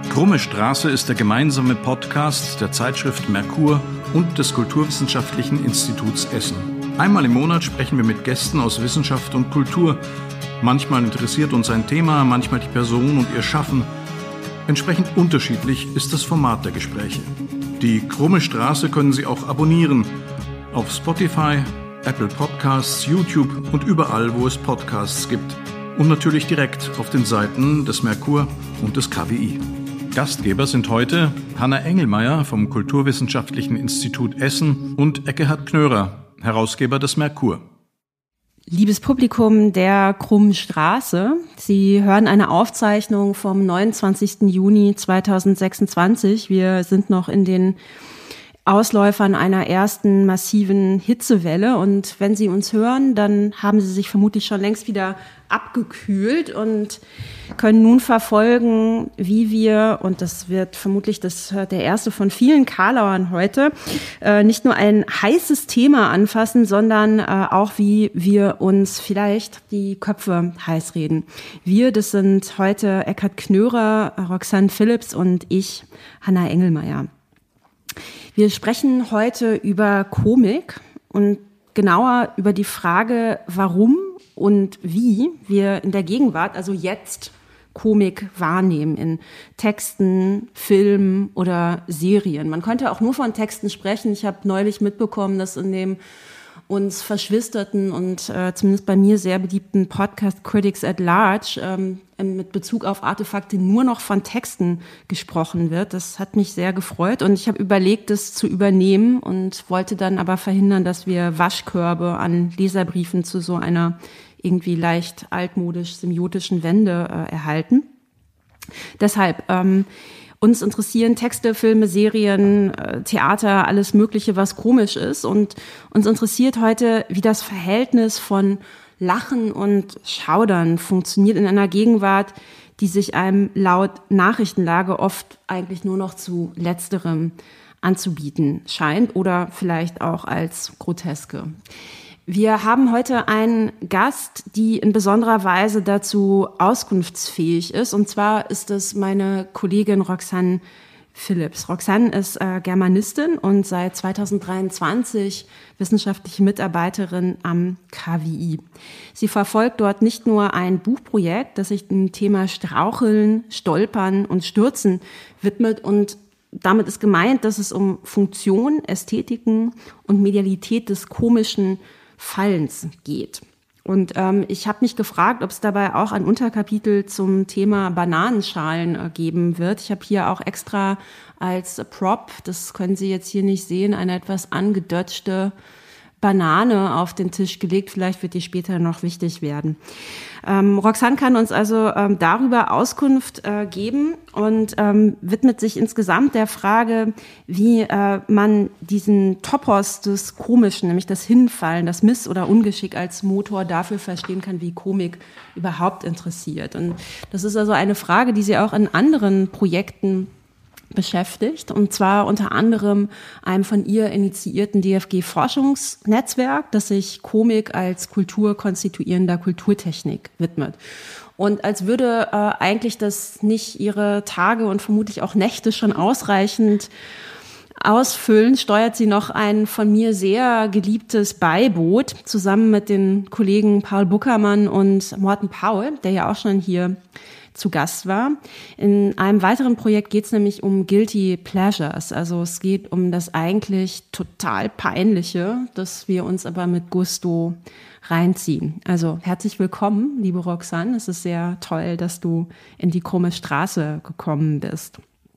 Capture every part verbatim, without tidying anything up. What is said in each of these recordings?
Krumme Straße ist der gemeinsame Podcast der Zeitschrift Merkur und des Kulturwissenschaftlichen Instituts Essen. Einmal im Monat sprechen wir mit Gästen aus Wissenschaft und Kultur. Manchmal interessiert uns ein Thema, manchmal die Person und ihr Schaffen. Entsprechend unterschiedlich ist das Format der Gespräche. Die Krumme Straße können Sie auch abonnieren auf Spotify, Apple Podcasts, YouTube und überall, wo es Podcasts gibt. Und natürlich direkt auf den Seiten des Merkur und des K W I. Gastgeber sind heute Hanna Engelmeier vom Kulturwissenschaftlichen Institut Essen und Ekkehard Knörer, Herausgeber des Merkur. Liebes Publikum der Krummen Straße, Sie hören eine Aufzeichnung vom neunundzwanzigsten Juni zweitausendsechsundzwanzig. Wir sind noch in den Ausläufern einer ersten massiven Hitzewelle und wenn Sie uns hören, dann haben Sie sich vermutlich schon längst wieder abgekühlt und können nun verfolgen, wie wir, und das wird vermutlich das der erste von vielen Karlauern heute, äh, nicht nur ein heißes Thema anfassen, sondern äh, auch, wie wir uns vielleicht die Köpfe heiß reden. Wir, das sind heute Ekkehard Knörer, Roxanne Phillips und ich, Hanna Engelmeier. Wir sprechen heute über Komik und genauer über die Frage, warum und wie wir in der Gegenwart, also jetzt, Komik wahrnehmen in Texten, Filmen oder Serien. Man könnte auch nur von Texten sprechen. Ich habe neulich mitbekommen, dass in dem uns verschwisterten und äh, zumindest bei mir sehr beliebten Podcast Critics at Large ähm, mit Bezug auf Artefakte nur noch von Texten gesprochen wird. Das hat mich sehr gefreut und ich habe überlegt, das zu übernehmen und wollte dann aber verhindern, dass wir Waschkörbe an Leserbriefen zu so einer irgendwie leicht altmodisch semiotischen Wende äh, erhalten. Deshalb ähm, uns interessieren Texte, Filme, Serien, Theater, alles Mögliche, was komisch ist. Und uns interessiert heute, wie das Verhältnis von Lachen und Schaudern funktioniert in einer Gegenwart, die sich einem laut Nachrichtenlage oft eigentlich nur noch zu Letzterem anzubieten scheint oder vielleicht auch als Groteske. Wir haben heute einen Gast, die in besonderer Weise dazu auskunftsfähig ist. Und zwar ist es meine Kollegin Roxanne Phillips. Roxanne ist äh, Germanistin und seit zweitausenddreiundzwanzig wissenschaftliche Mitarbeiterin am K W I. Sie verfolgt dort nicht nur ein Buchprojekt, das sich dem Thema Straucheln, Stolpern und Stürzen widmet und damit ist gemeint, dass es um Funktion, Ästhetiken und Medialität des Komischen Fallens geht. Und ähm, ich habe mich gefragt, ob es dabei auch ein Unterkapitel zum Thema Bananenschalen äh, geben wird. Ich habe hier auch extra als Prop, das können Sie jetzt hier nicht sehen, eine etwas angedötschte Banane auf den Tisch gelegt. Vielleicht wird die später noch wichtig werden. Ähm, Roxanne kann uns also ähm, darüber Auskunft äh, geben und ähm, widmet sich insgesamt der Frage, wie äh, man diesen Topos des Komischen, nämlich das Hinfallen, das Miss- oder Ungeschick als Motor dafür verstehen kann, wie Komik überhaupt interessiert. Und das ist also eine Frage, die sie auch in anderen Projekten beschäftigt, und zwar unter anderem einem von ihr initiierten D F G-Forschungsnetzwerk, das sich Komik als Kultur konstituierender Kulturtechnik widmet. Und als würde äh, eigentlich das nicht ihre Tage und vermutlich auch Nächte schon ausreichend ausfüllen, steuert sie noch ein von mir sehr geliebtes Beiboot zusammen mit den Kollegen Paul Buckermann und Morten Paul, der ja auch schon hier zu Gast war. In einem weiteren Projekt geht es nämlich um Guilty Pleasures. Also es geht um das eigentlich total Peinliche, das wir uns aber mit Gusto reinziehen. Also herzlich willkommen, liebe Roxanne. Es ist sehr toll, dass du in die Krumme Straße gekommen bist.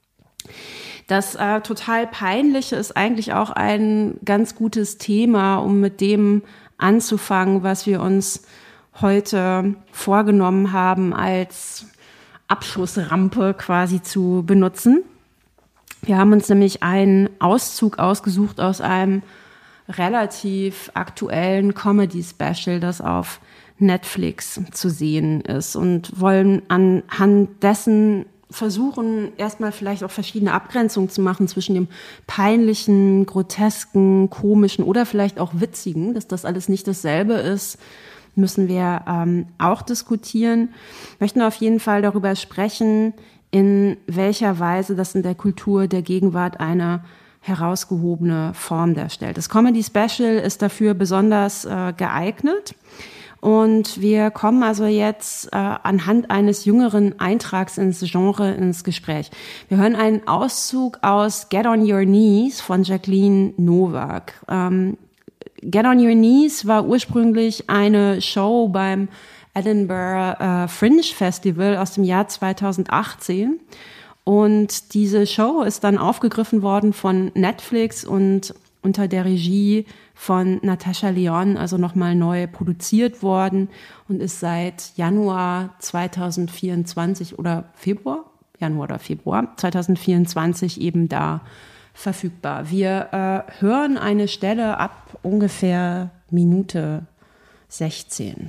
Das äh, total Peinliche ist eigentlich auch ein ganz gutes Thema, um mit dem anzufangen, was wir uns heute vorgenommen haben, als Abschussrampe quasi zu benutzen. Wir haben uns nämlich einen Auszug ausgesucht aus einem relativ aktuellen Comedy-Special, das auf Netflix zu sehen ist, und wollen anhand dessen versuchen, erstmal vielleicht auch verschiedene Abgrenzungen zu machen zwischen dem peinlichen, grotesken, komischen oder vielleicht auch witzigen, dass das alles nicht dasselbe ist, müssen wir ähm, auch diskutieren. Wir möchten auf jeden Fall darüber sprechen, in welcher Weise das in der Kultur der Gegenwart eine herausgehobene Form darstellt. Das Comedy Special ist dafür besonders äh, geeignet. Und wir kommen also jetzt äh, anhand eines jüngeren Eintrags ins Genre ins Gespräch. Wir hören einen Auszug aus Get on Your Knees von Jacqueline Nowak. Ähm, Get on Your Knees war ursprünglich eine Show beim Edinburgh äh, Fringe Festival aus dem Jahr zweitausendachtzehn. Und diese Show ist dann aufgegriffen worden von Netflix und unter der Regie von Natasha Lyonne, also nochmal neu produziert worden und ist seit Januar zweitausendvierundzwanzig oder Februar, Januar oder Februar zweitausendvierundzwanzig eben da verfügbar. Wir äh, hören eine Stelle ab ungefähr Minute sechzehn.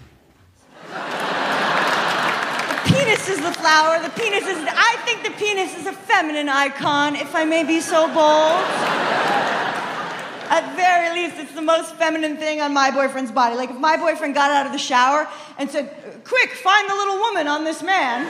The penis is the flower. The penis is. I think the penis is a feminine icon, if I may be so bold. At very least, it's the most feminine thing on my boyfriend's body. Like, if my boyfriend got out of the shower and said, quick, find the little woman on this man.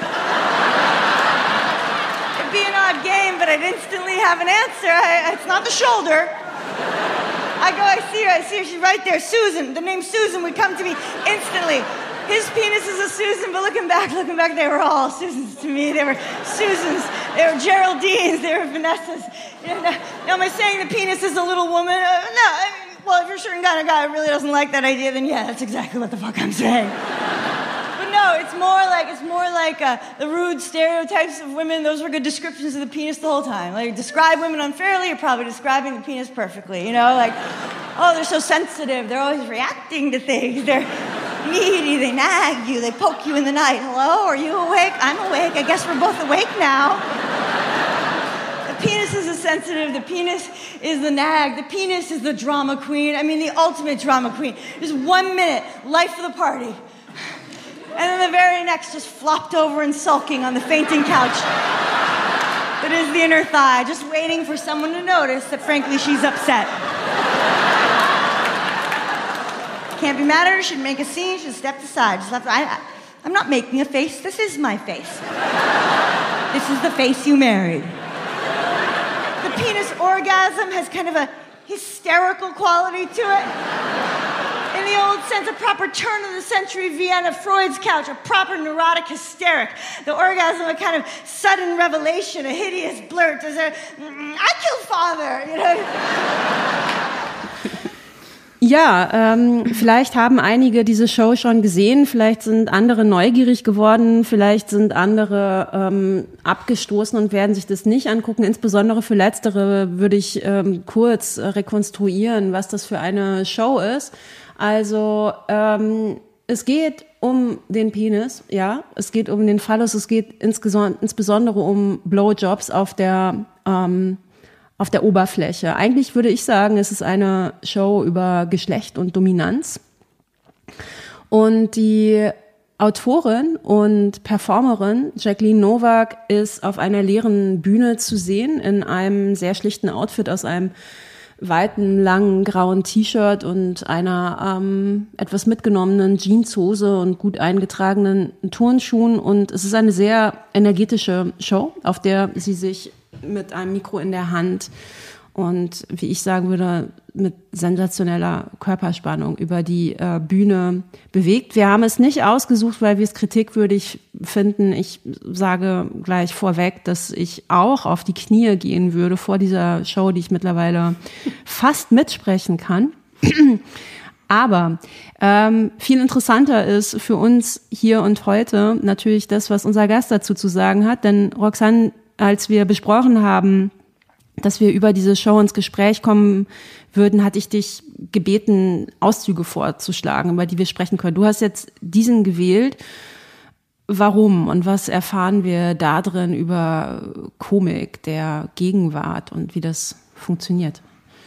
It'd be an odd game, but I'd instantly have an answer. I, it's not the shoulder. I go, I see her, I see her, she's right there. Susan, the name Susan would come to me instantly. His penis is a Susan, but looking back, looking back, they were all Susans to me. They were Susans, they were Geraldines, they were Vanessas. You know, now, am I saying the penis is a little woman? Uh, no, I mean, well, if you're a certain kind of guy who really doesn't like that idea, then yeah, that's exactly what the fuck I'm saying. But no, it's more like, it's more like uh, the rude stereotypes of women. Those were good descriptions of the penis the whole time. Like, describe women unfairly, you're probably describing the penis perfectly, you know? Like, oh, they're so sensitive, they're always reacting to things, they're needy, they nag you, they poke you in the night. Hello, are you awake? I'm awake. I guess we're both awake now. The penis is a sensitive, the penis is the nag, the penis is the drama queen. I mean, the ultimate drama queen. Just one minute, life of the party. And then the very next, just flopped over and sulking on the fainting couch that is the inner thigh, just waiting for someone to notice that, frankly, she's upset. Can't be mad at her, she'd make a scene, she'd step aside. Just left, I, I, I'm not making a face, this is my face. This is the face you married. The penis orgasm has kind of a hysterical quality to it. In the old sense, a proper turn of the century Vienna Freud's couch, a proper neurotic hysteric. The orgasm, a kind of sudden revelation, a hideous blurt. As a, I killed father, you know. Ja, ähm, vielleicht haben einige diese Show schon gesehen, vielleicht sind andere neugierig geworden, vielleicht sind andere ähm, abgestoßen und werden sich das nicht angucken. Insbesondere für Letztere würde ich ähm, kurz äh, rekonstruieren, was das für eine Show ist. Also ähm, es geht um den Penis, ja, es geht um den Phallus, es geht insbesondere um Blowjobs auf der ähm, auf der Oberfläche. Eigentlich würde ich sagen, es ist eine Show über Geschlecht und Dominanz. Und die Autorin und Performerin Jacqueline Nowak ist auf einer leeren Bühne zu sehen, in einem sehr schlichten Outfit aus einem weiten, langen, grauen T-Shirt und einer ähm, etwas mitgenommenen Jeanshose und gut eingetragenen Turnschuhen. Und es ist eine sehr energetische Show, auf der sie sich mit einem Mikro in der Hand und, wie ich sagen würde, mit sensationeller Körperspannung über die äh, Bühne bewegt. Wir haben es nicht ausgesucht, weil wir es kritikwürdig finden. Ich sage gleich vorweg, dass ich auch auf die Knie gehen würde vor dieser Show, die ich mittlerweile fast mitsprechen kann. Aber ähm, viel interessanter ist für uns hier und heute natürlich das, was unser Gast dazu zu sagen hat. Denn Roxanne, als wir besprochen haben, dass wir über diese Show ins Gespräch kommen würden, hatte ich dich gebeten, Auszüge vorzuschlagen, über die wir sprechen können. Du hast jetzt diesen gewählt. Warum und was erfahren wir da drin über Komik der Gegenwart und wie das funktioniert?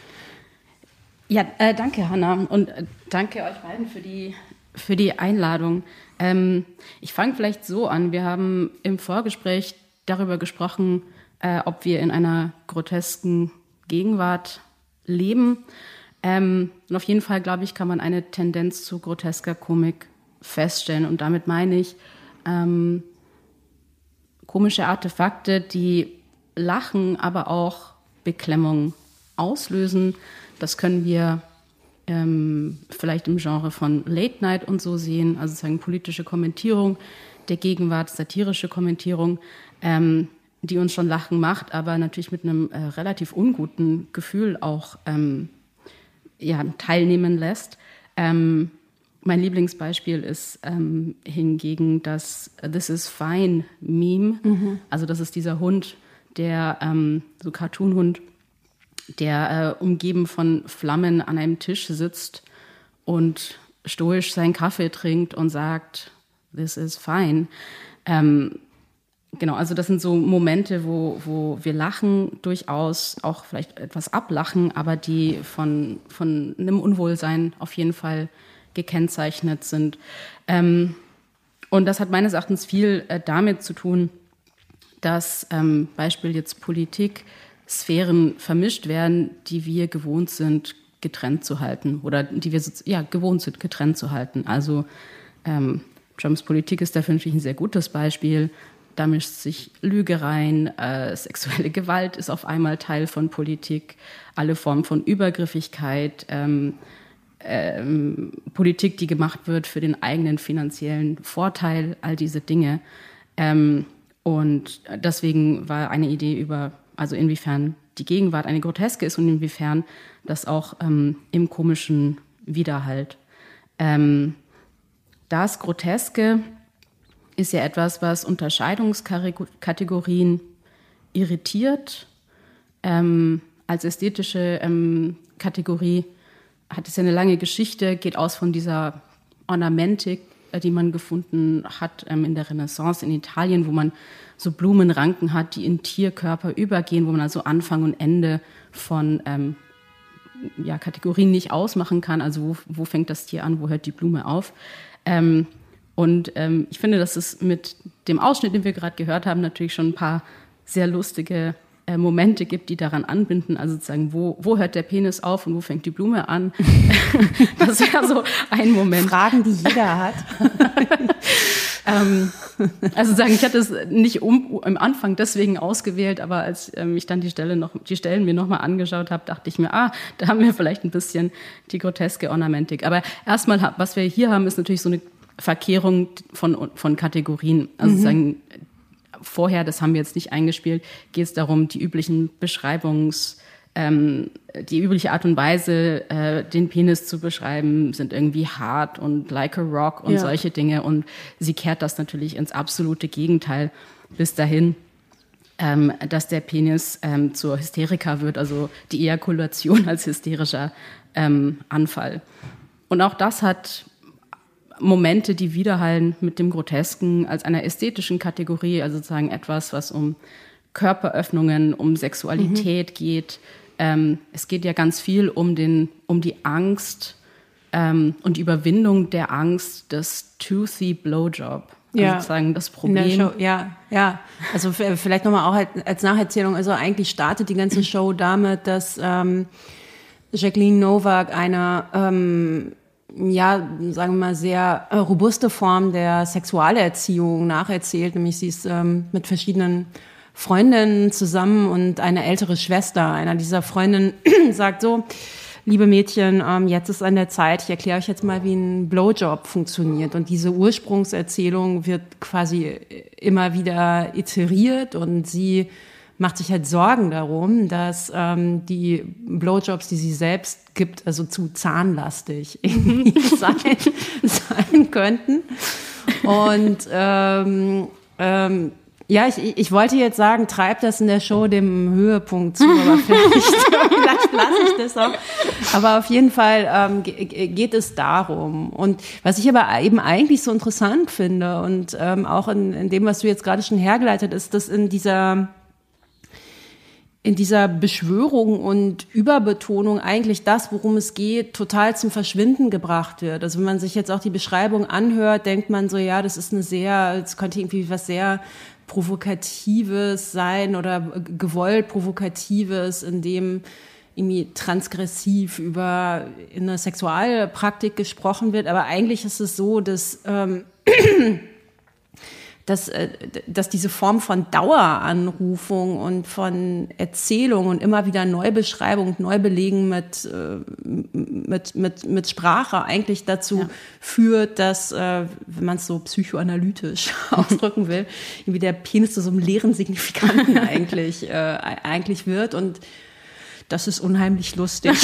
Ja, äh, danke, Hanna, und äh, danke euch beiden für die, für die Einladung. Ähm, ich fange vielleicht so an. Wir haben im Vorgespräch darüber gesprochen, äh, ob wir in einer grotesken Gegenwart leben. Ähm, und auf jeden Fall, glaube ich, kann man eine Tendenz zu grotesker Komik feststellen. Und damit meine ich, ähm, komische Artefakte, die Lachen, aber auch Beklemmung auslösen. Das können wir ähm, vielleicht im Genre von Late Night und so sehen, also sozusagen politische Kommentierung der Gegenwart, satirische Kommentierung, ähm, die uns schon lachen macht, aber natürlich mit einem äh, relativ unguten Gefühl auch ähm, ja, teilnehmen lässt. Ähm, mein Lieblingsbeispiel ist ähm, hingegen das This is Fine Meme. Mhm. Also das ist dieser Hund, der, ähm, so Cartoon-Hund, der äh, umgeben von Flammen an einem Tisch sitzt und stoisch seinen Kaffee trinkt und sagt, this is fine. Ähm, genau, also das sind so Momente, wo, wo wir lachen, durchaus auch vielleicht etwas ablachen, aber die von, von einem Unwohlsein auf jeden Fall gekennzeichnet sind. Ähm, und das hat meines Erachtens viel äh, damit zu tun, dass ähm, Beispiel jetzt Politik, Sphären vermischt werden, die wir gewohnt sind, getrennt zu halten oder die wir ja, gewohnt sind, getrennt zu halten. Also ähm, Trumps Politik ist dafür natürlich ein sehr gutes Beispiel. Da mischt sich Lüge rein, äh, sexuelle Gewalt ist auf einmal Teil von Politik, alle Formen von Übergriffigkeit, ähm, ähm, Politik, die gemacht wird für den eigenen finanziellen Vorteil, all diese Dinge. Ähm, und deswegen war eine Idee über, also inwiefern die Gegenwart eine Groteske ist und inwiefern das auch ähm, im Komischen widerhallt. Ähm, das Groteske ist ja etwas, was Unterscheidungskategorien irritiert. Ähm, als ästhetische ähm, Kategorie hat es ja eine lange Geschichte, geht aus von dieser Ornamentik, äh, die man gefunden hat ähm, in der Renaissance in Italien, wo man so Blumenranken hat, die in Tierkörper übergehen, wo man also Anfang und Ende von ähm, ja, Kategorien nicht ausmachen kann. Also wo, wo fängt das Tier an, wo hört die Blume auf? Ähm, und ähm, ich finde, dass es mit dem Ausschnitt, den wir gerade gehört haben, natürlich schon ein paar sehr lustige äh, Momente gibt, die daran anbinden. Also sozusagen, wo, wo hört der Penis auf und wo fängt die Blume an? Das wäre so ein Moment. Fragen, die jeder hat. ähm, also sagen, ich hatte es nicht um, am Anfang deswegen ausgewählt, aber als ähm, ich dann die Stelle noch, die Stellen mir nochmal angeschaut habe, dachte ich mir, ah, da haben wir vielleicht ein bisschen die groteske Ornamentik. Aber erstmal, was wir hier haben, ist natürlich so eine Verkehrung von, von Kategorien. Also mhm. sagen, vorher, das haben wir jetzt nicht eingespielt, geht es darum, die üblichen Beschreibungs- Ähm, die übliche Art und Weise, äh, den Penis zu beschreiben, sind irgendwie hart und like a rock und ja. solche Dinge. Und sie kehrt das natürlich ins absolute Gegenteil bis dahin, ähm, dass der Penis ähm, zur Hysterika wird, also die Ejakulation als hysterischer ähm, Anfall. Und auch das hat Momente, die widerhallen mit dem Grotesken als einer ästhetischen Kategorie, also sozusagen etwas, was um Körperöffnungen, um Sexualität mhm. geht. Ähm, es geht ja ganz viel um, den, um die Angst ähm, und die Überwindung der Angst des Toothy Blowjob. Also ja. sozusagen das Problem. In der Show, ja, ja. Also vielleicht nochmal auch als Nacherzählung. Also eigentlich startet die ganze Show damit, dass ähm, Jacqueline Novak eine, ähm, ja, sagen wir mal, sehr äh, robuste Form der Sexualerziehung nacherzählt. Nämlich sie ist ähm, mit verschiedenen Freundinnen zusammen und eine ältere Schwester. Einer dieser Freundinnen sagt so, liebe Mädchen, ähm, jetzt ist an der Zeit, ich erkläre euch jetzt mal, wie ein Blowjob funktioniert. Und diese Ursprungserzählung wird quasi immer wieder iteriert und sie macht sich halt Sorgen darum, dass ähm, die Blowjobs, die sie selbst gibt, also zu zahnlastig irgendwie sein, sein könnten. Und ähm, ähm, ja, ich, ich wollte jetzt sagen, treibt das in der Show dem Höhepunkt zu, aber vielleicht, vielleicht lasse ich das auch. Aber auf jeden Fall ähm, geht es darum. Und was ich aber eben eigentlich so interessant finde und ähm, auch in, in dem, was du jetzt gerade schon hergeleitet hast, ist, dass in dieser in dieser Beschwörung und Überbetonung eigentlich das, worum es geht, total zum Verschwinden gebracht wird. Also wenn man sich jetzt auch die Beschreibung anhört, denkt man so, ja, das ist eine sehr, es könnte irgendwie was sehr Provokatives sein oder gewollt Provokatives, in dem irgendwie transgressiv über eine Sexualpraktik gesprochen wird. Aber eigentlich ist es so, dass, ähm, dass, dass diese Form von Daueranrufung und von Erzählung und immer wieder Neubeschreibung, Neubelegen mit, mit, mit, mit Sprache eigentlich dazu ja. führt, dass, wenn man es so psychoanalytisch ausdrücken will, irgendwie der Penis zu so einem leeren Signifikanten eigentlich, äh, eigentlich wird. Und das ist unheimlich lustig.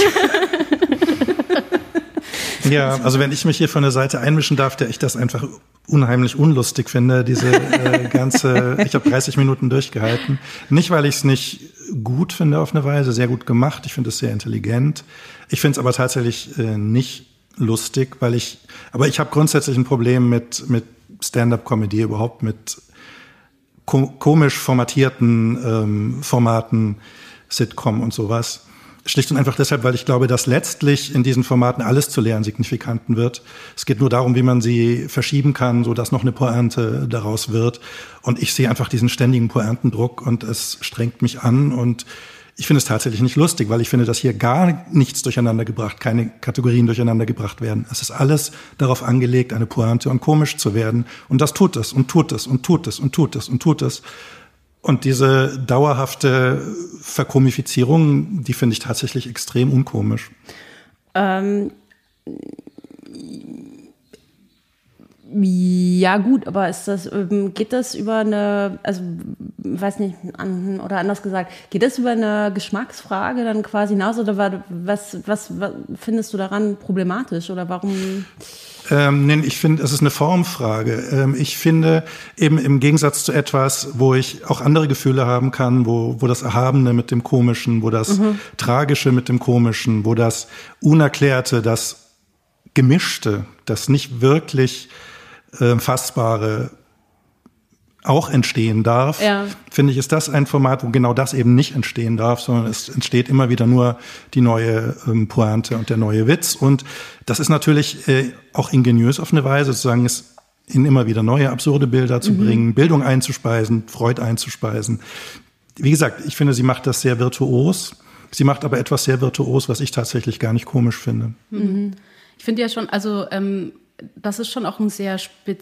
Ja, also wenn ich mich hier von der Seite einmischen darf, der ich das einfach unheimlich unlustig finde, diese äh, ganze, ich habe dreißig Minuten durchgehalten. Nicht, weil ich es nicht gut finde auf eine Weise, sehr gut gemacht, ich finde es sehr intelligent. Ich finde es aber tatsächlich äh, nicht lustig, weil ich, aber ich habe grundsätzlich ein Problem mit, mit Stand-up-Comedy, überhaupt mit ko- komisch formatierten ähm, Formaten, Sitcom und sowas. Schlicht und einfach deshalb, weil ich glaube, dass letztlich in diesen Formaten alles zu leeren Signifikanten wird. Es geht nur darum, wie man sie verschieben kann, so dass noch eine Pointe daraus wird. Und ich sehe einfach diesen ständigen Pointendruck und es strengt mich an. Und ich finde es tatsächlich nicht lustig, weil ich finde, dass hier gar nichts durcheinander gebracht, keine Kategorien durcheinander gebracht werden. Es ist alles darauf angelegt, eine Pointe und komisch zu werden. Und das tut es und tut es und tut es und tut es und tut es. Und diese dauerhafte Verkomifizierung, die finde ich tatsächlich extrem unkomisch. Ähm, ja gut, aber ist das, geht das über eine, also weiß nicht, an, oder anders gesagt, geht das über eine Geschmacksfrage dann quasi hinaus oder was, was, was findest du daran problematisch oder warum? Ähm, nee, ich finde, es ist eine Formfrage. Ähm, ich finde eben im Gegensatz zu etwas, wo ich auch andere Gefühle haben kann, wo, wo das Erhabene mit dem Komischen, wo das mhm. Tragische mit dem Komischen, wo das Unerklärte, das Gemischte, das nicht wirklich äh, Fassbare auch entstehen darf, ja. finde ich, ist das ein Format, wo genau das eben nicht entstehen darf, sondern es entsteht immer wieder nur die neue ähm, Pointe und der neue Witz. Und das ist natürlich äh, auch ingeniös auf eine Weise, sozusagen es in immer wieder neue absurde Bilder zu mhm. bringen, Bildung einzuspeisen, Freud einzuspeisen. Wie gesagt, ich finde, sie macht das sehr virtuos. Sie macht aber etwas sehr virtuos, was ich tatsächlich gar nicht komisch finde. Mhm. Ich finde ja schon, also ähm das ist schon auch ein sehr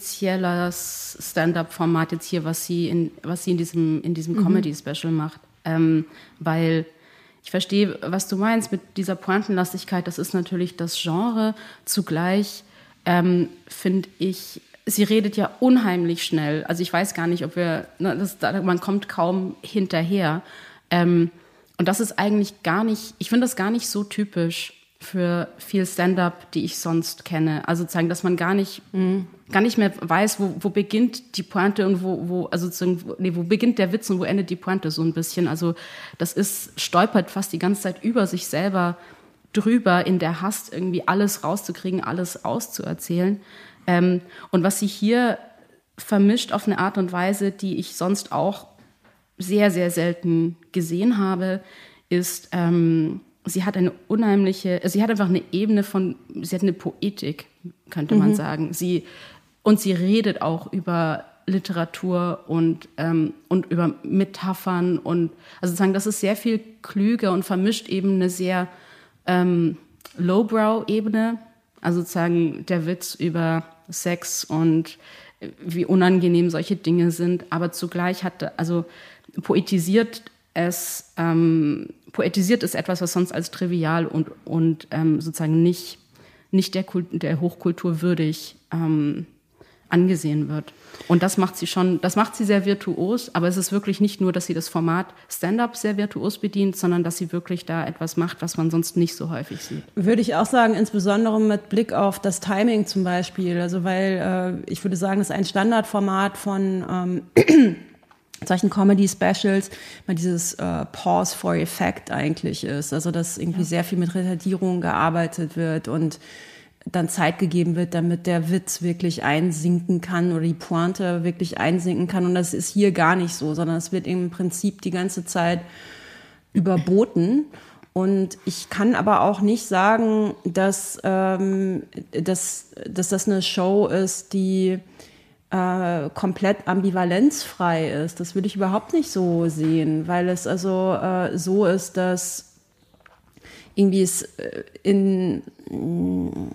spezielles Stand-up-Format jetzt hier, was sie in, was sie in diesem, in diesem mhm. Comedy-Special macht. Ähm, weil ich verstehe, was du meinst mit dieser Pointenlastigkeit. Das ist natürlich das Genre. Zugleich ähm, finde ich, sie redet ja unheimlich schnell. Also ich weiß gar nicht, ob wir, ne, das, man kommt kaum hinterher. Ähm, und das ist eigentlich gar nicht, ich finde das gar nicht so typisch für viel Stand-up, die ich sonst kenne. Also sozusagen, dass man gar nicht, mhm. gar nicht mehr weiß, wo, wo beginnt die Pointe und wo, wo, also sozusagen, nee, wo beginnt der Witz und wo endet die Pointe so ein bisschen. Also das ist, stolpert fast die ganze Zeit über sich selber drüber, in der Hast irgendwie alles rauszukriegen, alles auszuerzählen. Ähm, und was sie hier vermischt auf eine Art und Weise, die ich sonst auch sehr, sehr selten gesehen habe, ist, ähm, sie hat eine unheimliche, sie hat einfach eine Ebene von, sie hat eine Poetik, könnte man mhm. sagen. Sie, und sie redet auch über Literatur und, ähm, und über Metaphern und, also sozusagen, das ist sehr viel klüger und vermischt eben eine sehr ähm, Lowbrow-Ebene, also sozusagen der Witz über Sex und wie unangenehm solche Dinge sind, aber zugleich hat, also poetisiert es, ähm, poetisiert ist etwas, was sonst als trivial und, und ähm, sozusagen nicht, nicht der, Kult, der Hochkultur würdig ähm, angesehen wird. Und das macht sie schon, das macht sie sehr virtuos, aber es ist wirklich nicht nur, dass sie das Format Stand-up sehr virtuos bedient, sondern dass sie wirklich da etwas macht, was man sonst nicht so häufig sieht. Würde ich auch sagen, insbesondere mit Blick auf das Timing zum Beispiel. Also weil äh, ich würde sagen, es ist ein Standardformat von ähm, solchen Comedy-Specials, mal dieses äh, Pause for Effect eigentlich ist. Also dass irgendwie ja. sehr viel mit Retardierung gearbeitet wird und dann Zeit gegeben wird, damit der Witz wirklich einsinken kann oder die Pointe wirklich einsinken kann. Und das ist hier gar nicht so, sondern es wird im Prinzip die ganze Zeit überboten. Und ich kann aber auch nicht sagen, dass, ähm, dass, dass das eine Show ist, die äh, komplett ambivalenzfrei ist. Das würde ich überhaupt nicht so sehen, weil es also äh, so ist, dass irgendwie es in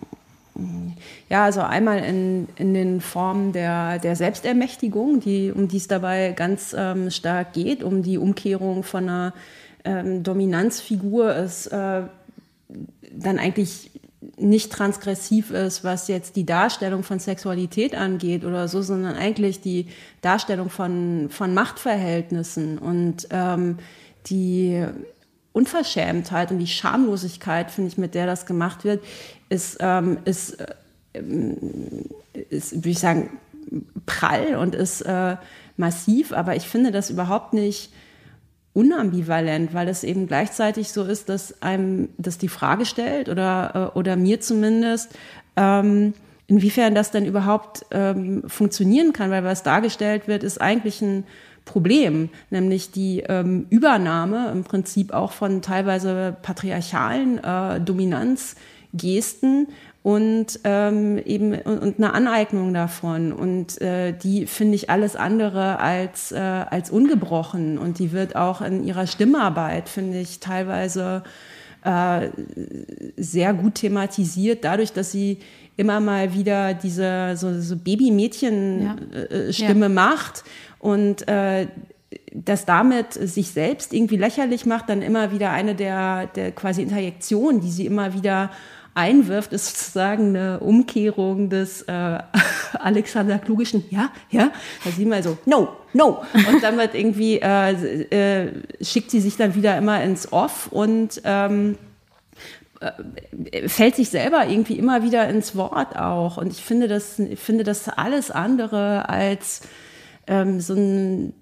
Ja, also einmal in, in den Formen der, der Selbstermächtigung, die, um die es dabei ganz ähm, stark geht, um die Umkehrung von einer ähm, Dominanzfigur, ist äh, dann eigentlich nicht transgressiv ist, was jetzt die Darstellung von Sexualität angeht oder so, sondern eigentlich die Darstellung von, von Machtverhältnissen und ähm, die Unverschämtheit und die Schamlosigkeit, finde ich, mit der das gemacht wird, ist, ähm, ist, ähm, ist, würde ich sagen, prall und ist äh, massiv, aber ich finde das überhaupt nicht unambivalent, weil es eben gleichzeitig so ist, dass einem das die Frage stellt oder, äh, oder mir zumindest, ähm, inwiefern das denn überhaupt ähm, funktionieren kann, weil was dargestellt wird, ist eigentlich ein Problem, nämlich die ähm, Übernahme im Prinzip auch von teilweise patriarchalen äh, Dominanzgesten und ähm, eben und, und eine Aneignung davon. Und äh, die finde ich alles andere als, äh, als ungebrochen. Und die wird auch in ihrer Stimmarbeit, finde ich, teilweise äh, sehr gut thematisiert, dadurch, dass sie immer mal wieder diese so, so Baby-Mädchen-Stimme ja. äh, ja. macht und äh, das damit sich selbst irgendwie lächerlich macht, dann immer wieder eine der, der quasi Interjektionen, die sie immer wieder einwirft, ist sozusagen eine Umkehrung des äh, Alexander Klugischen, ja, ja, da sieht man so, no, no. Und dann wird irgendwie, äh, äh, schickt sie sich dann wieder immer ins Off und ähm, äh, fällt sich selber irgendwie immer wieder ins Wort auch. Und ich finde das, ich finde das alles andere als ähm, so ein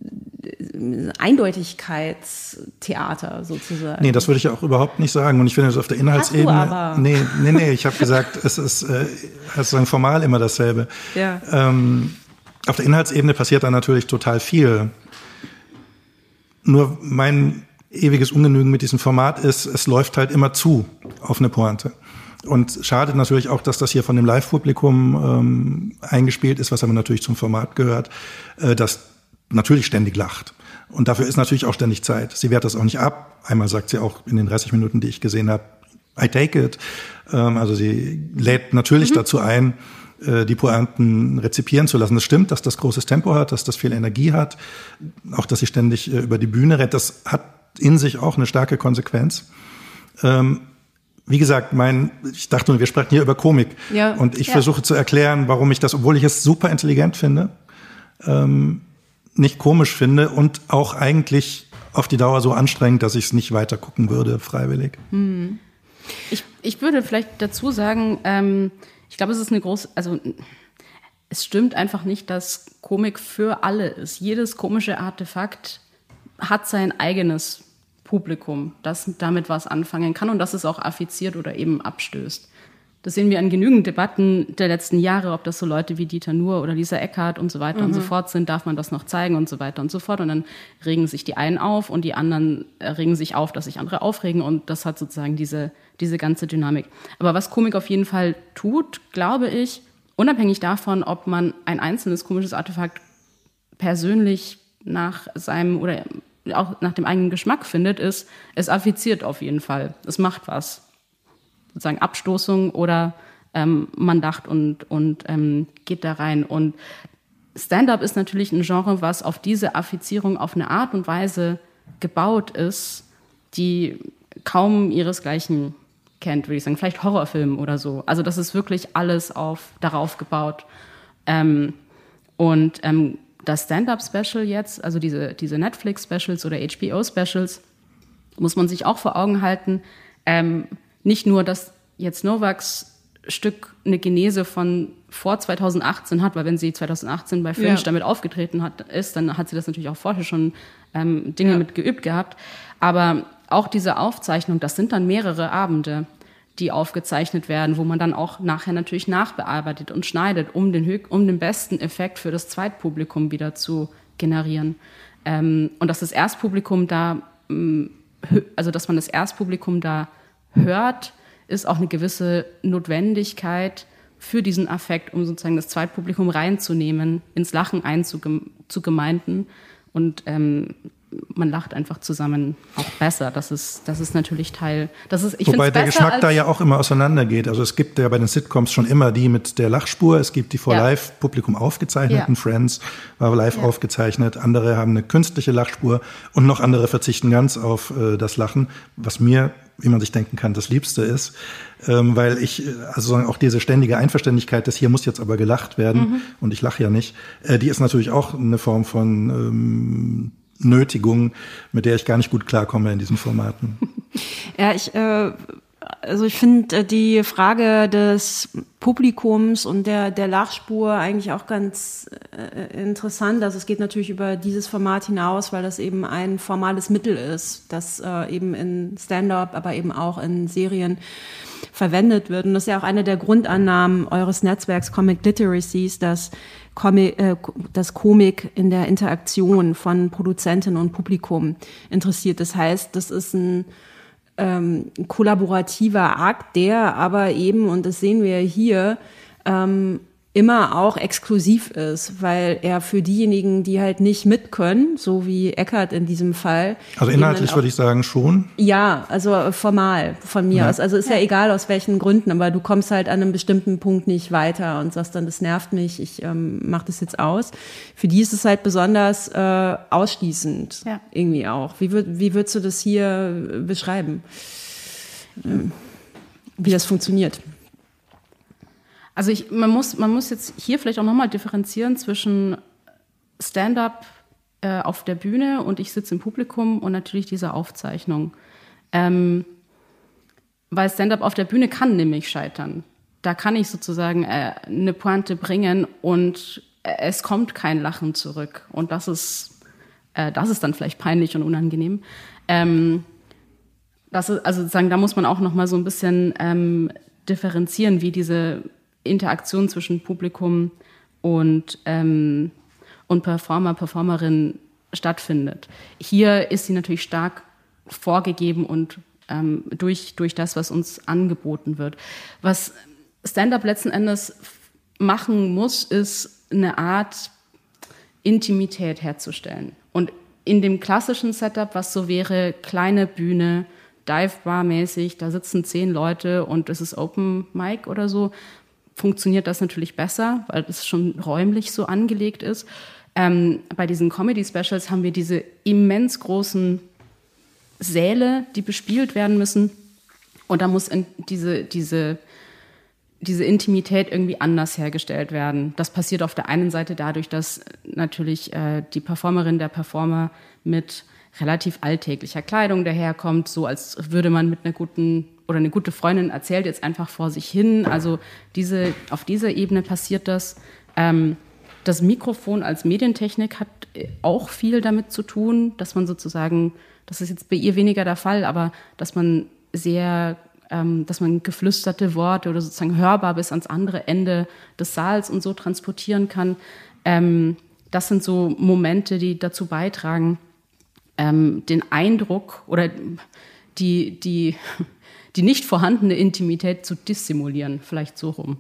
Eindeutigkeitstheater sozusagen. Nee, das würde ich auch überhaupt nicht sagen. Und ich finde das auf der Inhaltsebene. Hast du aber. Nee, nee, nee, ich habe gesagt, es ist äh, sozusagen formal immer dasselbe. Ja. Ähm, auf der Inhaltsebene passiert da natürlich total viel. Nur mein ewiges Ungenügen mit diesem Format ist, es läuft halt immer zu auf eine Pointe. Und schadet natürlich auch, dass das hier von dem Live-Publikum ähm, eingespielt ist, was aber natürlich zum Format gehört, äh, dass natürlich ständig lacht. Und dafür ist natürlich auch ständig Zeit. Sie wehrt das auch nicht ab. Einmal sagt sie auch in den dreißig Minuten, die ich gesehen habe, I take it. Ähm, also sie lädt natürlich mhm. dazu ein, äh, die Pointen rezipieren zu lassen. Das stimmt, dass das großes Tempo hat, dass das viel Energie hat. Auch, dass sie ständig äh, über die Bühne rennt. Das hat in sich auch eine starke Konsequenz. Ähm, Wie gesagt, mein, ich dachte nur, wir sprechen hier über Komik. Ja, und ich ja. versuche zu erklären, warum ich das, obwohl ich es super intelligent finde, ähm, nicht komisch finde und auch eigentlich auf die Dauer so anstrengend, dass ich es nicht weiter gucken würde, freiwillig. Hm. Ich, ich würde vielleicht dazu sagen, ähm, ich glaube, es ist eine große, also es stimmt einfach nicht, dass Komik für alle ist. Jedes komische Artefakt hat sein eigenes Publikum, das damit was anfangen kann und das es auch affiziert oder eben abstößt. Das sehen wir an genügend Debatten der letzten Jahre, ob das so Leute wie Dieter Nuhr oder Lisa Eckhardt und so weiter mhm. und so fort sind, darf man das noch zeigen und so weiter und so fort. Und dann regen sich die einen auf und die anderen regen sich auf, dass sich andere aufregen und das hat sozusagen diese, diese ganze Dynamik. Aber was Komik auf jeden Fall tut, glaube ich, unabhängig davon, ob man ein einzelnes komisches Artefakt persönlich nach seinem oder auch nach dem eigenen Geschmack findet, ist, es affiziert auf jeden Fall. Es macht was. Sozusagen Abstoßung oder ähm, man lacht und, und ähm, geht da rein. Und Stand-up ist natürlich ein Genre, was auf diese Affizierung auf eine Art und Weise gebaut ist, die kaum ihresgleichen kennt, würde ich sagen. Vielleicht Horrorfilm oder so. Also das ist wirklich alles auf, darauf gebaut. Ähm, und ähm, das Stand-up-Special jetzt, also diese, diese Netflix-Specials oder H B O-Specials, muss man sich auch vor Augen halten, ähm, nicht nur, dass jetzt Novaks Stück eine Genese von vor zweitausendachtzehn hat, weil wenn sie zweitausendachtzehn bei Fringe ja. damit aufgetreten hat, ist, dann hat sie das natürlich auch vorher schon ähm, Dinge ja. mit geübt gehabt. Aber auch diese Aufzeichnung, das sind dann mehrere Abende, die aufgezeichnet werden, wo man dann auch nachher natürlich nachbearbeitet und schneidet, um den, Hö- um den besten Effekt für das Zweitpublikum wieder zu generieren. Ähm, und dass das Erstpublikum da, also dass man das Erstpublikum da hört, ist auch eine gewisse Notwendigkeit für diesen Affekt, um sozusagen das Zweitpublikum reinzunehmen, ins Lachen einzugemeinden. Und ähm, man lacht einfach zusammen auch besser. Das ist, das ist natürlich Teil. Das ist, ich Wobei der besser, Geschmack da ja auch immer auseinandergeht. Also es gibt ja bei den Sitcoms schon immer die mit der Lachspur. Es gibt die vor ja. Live-Publikum aufgezeichneten. Ja. Friends war live ja. aufgezeichnet. Andere haben eine künstliche Lachspur und noch andere verzichten ganz auf äh, das Lachen, was mir, wie man sich denken kann, das Liebste ist. Ähm, weil ich, also auch diese ständige Einverständlichkeit, das hier muss jetzt aber gelacht werden mhm. und ich lache ja nicht, äh, die ist natürlich auch eine Form von ähm, Nötigung, mit der ich gar nicht gut klarkomme in diesen Formaten. Ja, ich, äh, also ich finde die Frage des Publikums und der, der Lachspur eigentlich auch ganz äh, interessant. Also es geht natürlich über dieses Format hinaus, weil das eben ein formales Mittel ist, das äh, eben in Stand-up, aber eben auch in Serien verwendet wird. Und das ist ja auch eine der Grundannahmen eures Netzwerks Comic Literacies, dass Komik, äh, das Komik in der Interaktion von Produzentin und Publikum interessiert. Das heißt, das ist ein ähm, kollaborativer Akt, der aber eben, und das sehen wir hier, ähm, immer auch exklusiv ist, weil er für diejenigen, die halt nicht mit können, so wie Eckart in diesem Fall. Also inhaltlich würde ich sagen schon. Ja, also formal von mir ja. aus. Also ist ja. ja egal aus welchen Gründen, aber du kommst halt an einem bestimmten Punkt nicht weiter und sagst dann, das nervt mich, ich ähm, mach das jetzt aus. Für die ist es halt besonders äh, ausschließend ja. irgendwie auch. Wie, würd, wie würdest du das hier beschreiben? Ähm, wie das funktioniert? Also ich, man muss, man muss jetzt hier vielleicht auch nochmal differenzieren zwischen Stand-up äh, auf der Bühne und ich sitze im Publikum und natürlich diese Aufzeichnung. Ähm, weil Stand-up auf der Bühne kann nämlich scheitern. Da kann ich sozusagen äh, eine Pointe bringen und äh, es kommt kein Lachen zurück. Und das ist, äh, das ist dann vielleicht peinlich und unangenehm. Ähm, das ist, also sozusagen, da muss man auch nochmal so ein bisschen ähm, differenzieren, wie diese Interaktion zwischen Publikum und, ähm, und Performer, Performerin stattfindet. Hier ist sie natürlich stark vorgegeben und ähm, durch, durch das, was uns angeboten wird. Was Stand-up letzten Endes machen muss, ist eine Art Intimität herzustellen. Und in dem klassischen Setup, was so wäre, kleine Bühne, Dive-Bar-mäßig, da sitzen zehn Leute und es ist Open Mic oder so, funktioniert das natürlich besser, weil es schon räumlich so angelegt ist. Ähm, bei diesen Comedy-Specials haben wir diese immens großen Säle, die bespielt werden müssen. Und da muss in diese, diese, diese Intimität irgendwie anders hergestellt werden. Das passiert auf der einen Seite dadurch, dass natürlich äh, die Performerin, der Performer mit relativ alltäglicher Kleidung daherkommt, so als würde man mit einer guten oder eine gute Freundin erzählt jetzt einfach vor sich hin. Also diese, auf dieser Ebene passiert das. Ähm, das Mikrofon als Medientechnik hat auch viel damit zu tun, dass man sozusagen, das ist jetzt bei ihr weniger der Fall, aber dass man sehr, ähm, dass man geflüsterte Worte oder sozusagen hörbar bis ans andere Ende des Saals und so transportieren kann. Ähm, das sind so Momente, die dazu beitragen, ähm, den Eindruck oder die, die, die nicht vorhandene Intimität zu dissimulieren, vielleicht so rum.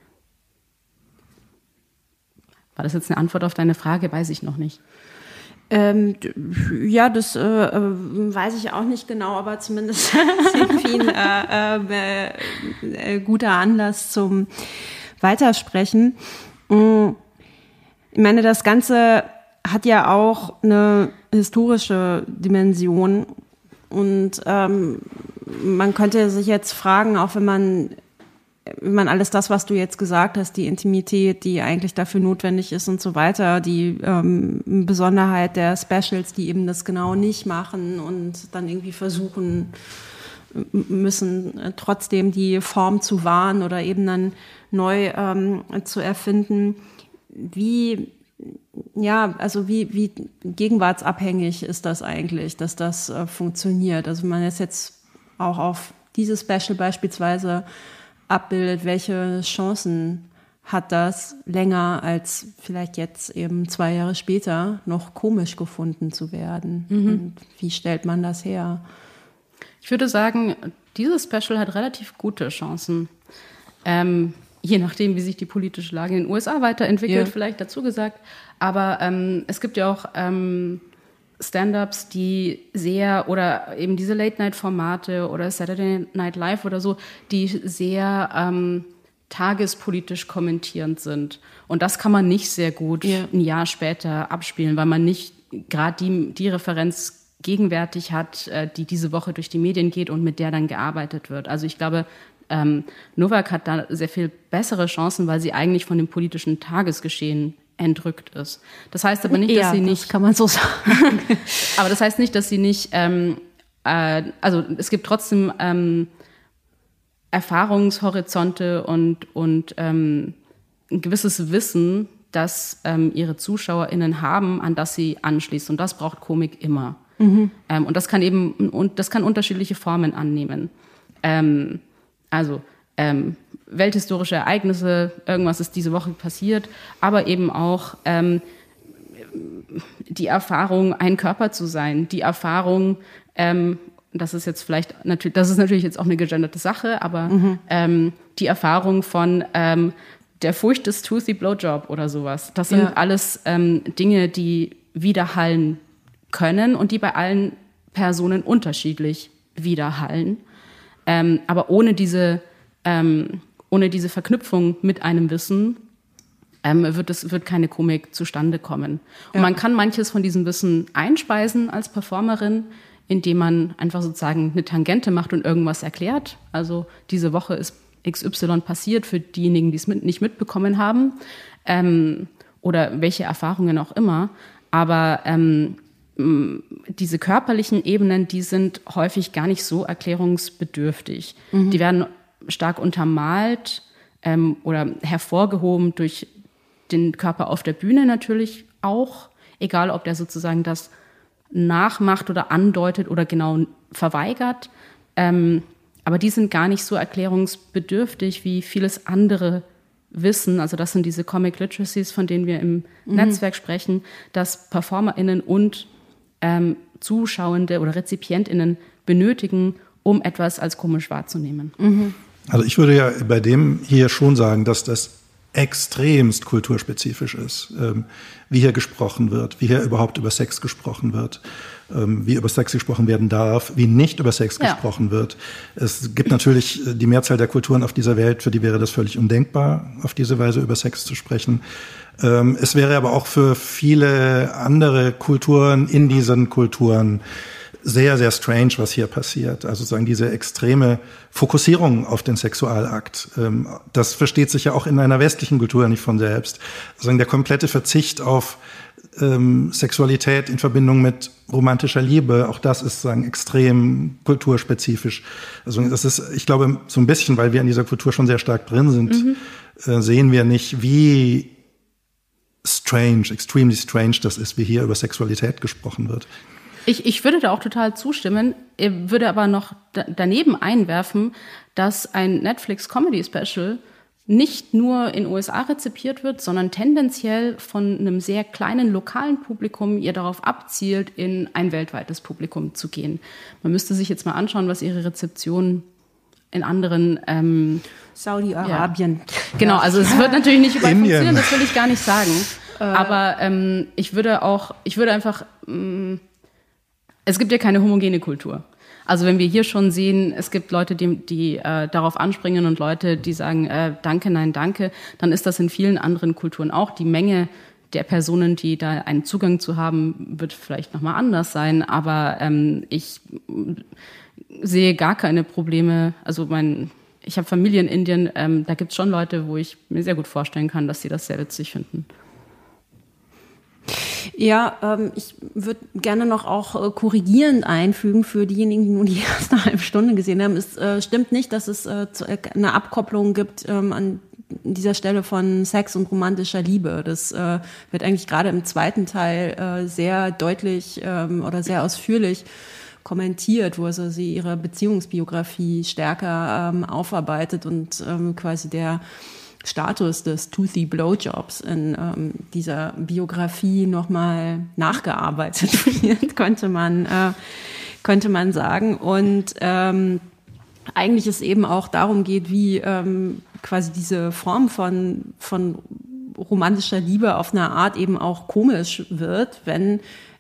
War das jetzt eine Antwort auf deine Frage? Weiß ich noch nicht. Ähm, ja, das äh, weiß ich auch nicht genau, aber zumindest irgendwie ein äh, äh, äh, guter Anlass zum Weitersprechen. Ich meine, das Ganze hat ja auch eine historische Dimension und ähm, man könnte sich jetzt fragen, auch wenn man, wenn man alles das, was du jetzt gesagt hast, die Intimität, die eigentlich dafür notwendig ist und so weiter, die ähm, Besonderheit der Specials, die eben das genau nicht machen und dann irgendwie versuchen müssen, trotzdem die Form zu wahren oder eben dann neu ähm, zu erfinden. Wie Ja, also wie, wie gegenwartsabhängig ist das eigentlich, dass das äh, funktioniert? Also wenn man es jetzt auch auf dieses Special beispielsweise abbildet, welche Chancen hat das, länger als vielleicht jetzt eben zwei Jahre später noch komisch gefunden zu werden? Mhm. Und wie stellt man das her? Ich würde sagen, dieses Special hat relativ gute Chancen. Ähm, je nachdem, wie sich die politische Lage in den U S A weiterentwickelt, ja. Vielleicht dazu gesagt. Aber ähm, es gibt ja auch ähm, Stand-ups, die sehr, oder eben diese Late-Night-Formate oder Saturday Night Live oder so, die sehr ähm, tagespolitisch kommentierend sind. Und das kann man nicht sehr gut ja. ein Jahr später abspielen, weil man nicht gerade die, die Referenz gegenwärtig hat, äh, die diese Woche durch die Medien geht und mit der dann gearbeitet wird. Also ich glaube, ähm, Novak hat da sehr viel bessere Chancen, weil sie eigentlich von dem politischen Tagesgeschehen entrückt ist. Das heißt aber nicht, ja, dass sie nicht... das kann man so sagen. Aber das heißt nicht, dass sie nicht... Ähm, äh, also es gibt trotzdem ähm, Erfahrungshorizonte und, und ähm, ein gewisses Wissen, das ähm, ihre ZuschauerInnen haben, an das sie anschließt. Und das braucht Komik immer. Mhm. Ähm, und das kann eben... Und das kann unterschiedliche Formen annehmen. Ähm, also... Ähm, welthistorische Ereignisse, irgendwas ist diese Woche passiert, aber eben auch ähm, die Erfahrung, ein Körper zu sein, die Erfahrung, ähm, das ist jetzt vielleicht natürlich, das ist natürlich jetzt auch eine gegenderte Sache, aber mhm. ähm, die Erfahrung von ähm, der Furcht des Toothy Blowjob oder sowas. Das sind ja. alles ähm, Dinge, die widerhallen können und die bei allen Personen unterschiedlich widerhallen, ähm, aber ohne diese ähm, ohne diese Verknüpfung mit einem Wissen ähm, wird es wird keine Komik zustande kommen. Und ja. man kann manches von diesem Wissen einspeisen als Performerin, indem man einfach sozusagen eine Tangente macht und irgendwas erklärt. Also diese Woche ist X Y passiert für diejenigen, die es mit, nicht mitbekommen haben, ähm, oder welche Erfahrungen auch immer. Aber ähm, diese körperlichen Ebenen, die sind häufig gar nicht so erklärungsbedürftig. Mhm. Die werden stark untermalt ähm, oder hervorgehoben durch den Körper auf der Bühne natürlich auch, egal ob der sozusagen das nachmacht oder andeutet oder genau verweigert. Ähm, aber die sind gar nicht so erklärungsbedürftig wie vieles andere Wissen. Also das sind diese Comic Literacies, von denen wir im mhm. Netzwerk sprechen, dass PerformerInnen und ähm, Zuschauende oder RezipientInnen benötigen, um etwas als komisch wahrzunehmen. Mhm. Also ich würde ja bei dem hier schon sagen, dass das extremst kulturspezifisch ist, ähm, wie hier gesprochen wird, wie hier überhaupt über Sex gesprochen wird, ähm, wie über Sex gesprochen werden darf, wie nicht über Sex ja. gesprochen wird. Es gibt natürlich die Mehrzahl der Kulturen auf dieser Welt, für die wäre das völlig undenkbar, auf diese Weise über Sex zu sprechen. Ähm, es wäre aber auch für viele andere Kulturen in diesen Kulturen sehr, sehr strange, was hier passiert. Also sozusagen diese extreme Fokussierung auf den Sexualakt. Das versteht sich ja auch in einer westlichen Kultur nicht von selbst. Also der komplette Verzicht auf ähm, Sexualität in Verbindung mit romantischer Liebe, auch das ist sagen extrem kulturspezifisch. Also das ist, ich glaube, so ein bisschen, weil wir in dieser Kultur schon sehr stark drin sind, mhm. äh, sehen wir nicht, wie strange, extremely strange das ist, wie hier über Sexualität gesprochen wird. Ich, ich würde da auch total zustimmen, würde aber noch da, daneben einwerfen, dass ein Netflix-Comedy-Special nicht nur in den U S A rezipiert wird, sondern tendenziell von einem sehr kleinen lokalen Publikum ihr darauf abzielt, in ein weltweites Publikum zu gehen. Man müsste sich jetzt mal anschauen, was ihre Rezeption in anderen ähm, Saudi-Arabien. Ja. Genau, also es wird natürlich nicht überall funktionieren, das will ich gar nicht sagen. Äh. Aber ähm, ich würde auch, ich würde einfach ähm, es gibt ja keine homogene Kultur. Also wenn wir hier schon sehen, es gibt Leute, die, die äh, darauf anspringen und Leute, die sagen, äh, danke, nein, danke, dann ist das in vielen anderen Kulturen auch. Die Menge der Personen, die da einen Zugang zu haben, wird vielleicht nochmal anders sein. Aber ähm, ich sehe gar keine Probleme. Also mein, ich habe Familie in Indien, ähm, da gibt es schon Leute, wo ich mir sehr gut vorstellen kann, dass sie das sehr witzig finden. Ja, ähm, ich würde gerne noch auch äh, korrigierend einfügen für diejenigen, die nur die erste halbe Stunde gesehen haben. Es äh, stimmt nicht, dass es äh, eine Abkopplung gibt ähm, an dieser Stelle von Sex und romantischer Liebe. Das äh, wird eigentlich gerade im zweiten Teil äh, sehr deutlich ähm, oder sehr ausführlich kommentiert, wo also sie ihre Beziehungsbiografie stärker ähm, aufarbeitet und ähm, quasi der Status des Toothy Blowjobs in ähm, dieser Biografie nochmal nachgearbeitet wird, könnte man, äh, könnte man sagen. Und ähm, eigentlich es eben auch darum geht, wie ähm, quasi diese Form von, von romantischer Liebe auf eine Art eben auch komisch wird, wenn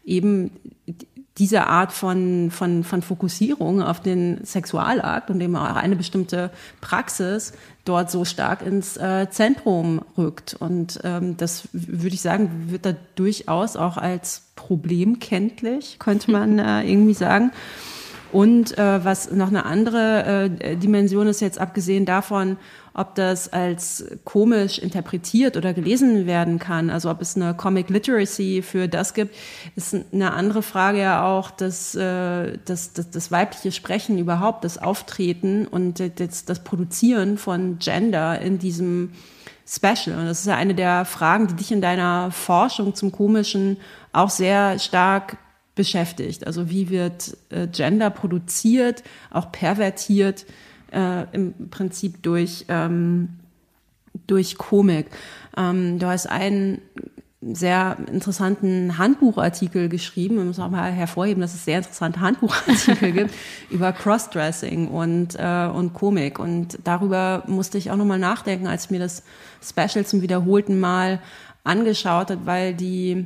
eben diese Art von, von, von Fokussierung auf den Sexualakt und eben auch eine bestimmte Praxis dort so stark ins äh, Zentrum rückt. Und ähm, das, würde ich sagen, wird da durchaus auch als Problem kenntlich, könnte man äh, irgendwie sagen. Und äh, was noch eine andere äh, Dimension ist jetzt, abgesehen davon, ob das als komisch interpretiert oder gelesen werden kann, also ob es eine Comic Literacy für das gibt, ist eine andere Frage ja auch das, äh, das, das, das weibliche Sprechen überhaupt, das Auftreten und das, das Produzieren von Gender in diesem Special. Und das ist ja eine der Fragen, die dich in deiner Forschung zum Komischen auch sehr stark beschäftigt. Also wie wird äh, Gender produziert, auch pervertiert, äh, im Prinzip durch, ähm, durch Komik. Ähm, du hast einen sehr interessanten Handbuchartikel geschrieben. Ich muss auch mal hervorheben, dass es sehr interessante Handbuchartikel gibt über Crossdressing und, äh, und Komik. Und darüber musste ich auch nochmal nachdenken, als ich mir das Special zum wiederholten Mal angeschaut habe, weil die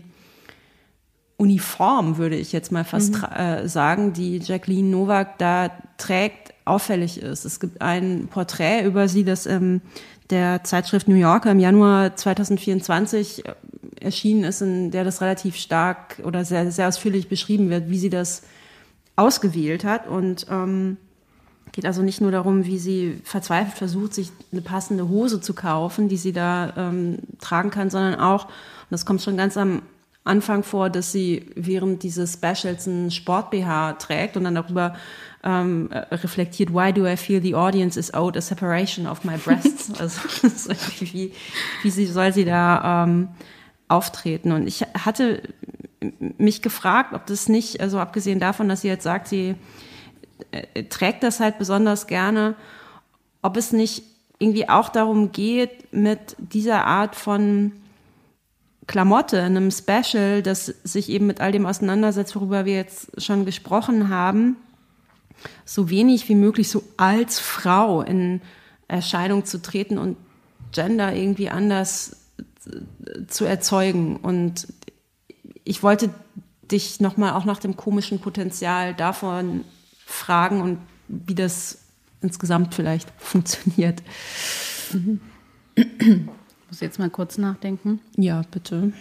Uniform, würde ich jetzt mal fast mhm. äh, sagen, die Jacqueline Nowak da trägt, auffällig ist. Es gibt ein Porträt über sie, das in der Zeitschrift New Yorker im Januar zweitausendvierundzwanzig erschienen ist, in der das relativ stark oder sehr, sehr ausführlich beschrieben wird, wie sie das ausgewählt hat. Und ähm, geht also nicht nur darum, wie sie verzweifelt versucht, sich eine passende Hose zu kaufen, die sie da ähm, tragen kann, sondern auch, und das kommt schon ganz am Anfang vor, dass sie während dieses Specials einen Sport-B H trägt und dann darüber ähm, reflektiert, why do I feel the audience is owed a separation of my breasts? Also wie, wie sie, soll sie da ähm, auftreten? Und ich hatte mich gefragt, ob das nicht, also abgesehen davon, dass sie jetzt sagt, sie äh, trägt das halt besonders gerne, ob es nicht irgendwie auch darum geht, mit dieser Art von Klamotte in einem Special, das sich eben mit all dem auseinandersetzt, worüber wir jetzt schon gesprochen haben, so wenig wie möglich so als Frau in Erscheinung zu treten und Gender irgendwie anders zu erzeugen. Und ich wollte dich nochmal auch nach dem komischen Potenzial davon fragen und wie das insgesamt vielleicht funktioniert. Mhm. Ich muss jetzt mal kurz nachdenken. Ja, bitte.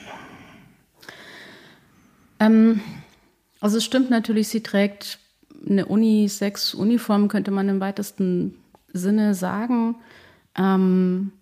Ähm, also es stimmt natürlich, sie trägt eine Unisex-Uniform, könnte man im weitesten Sinne sagen. Ähm,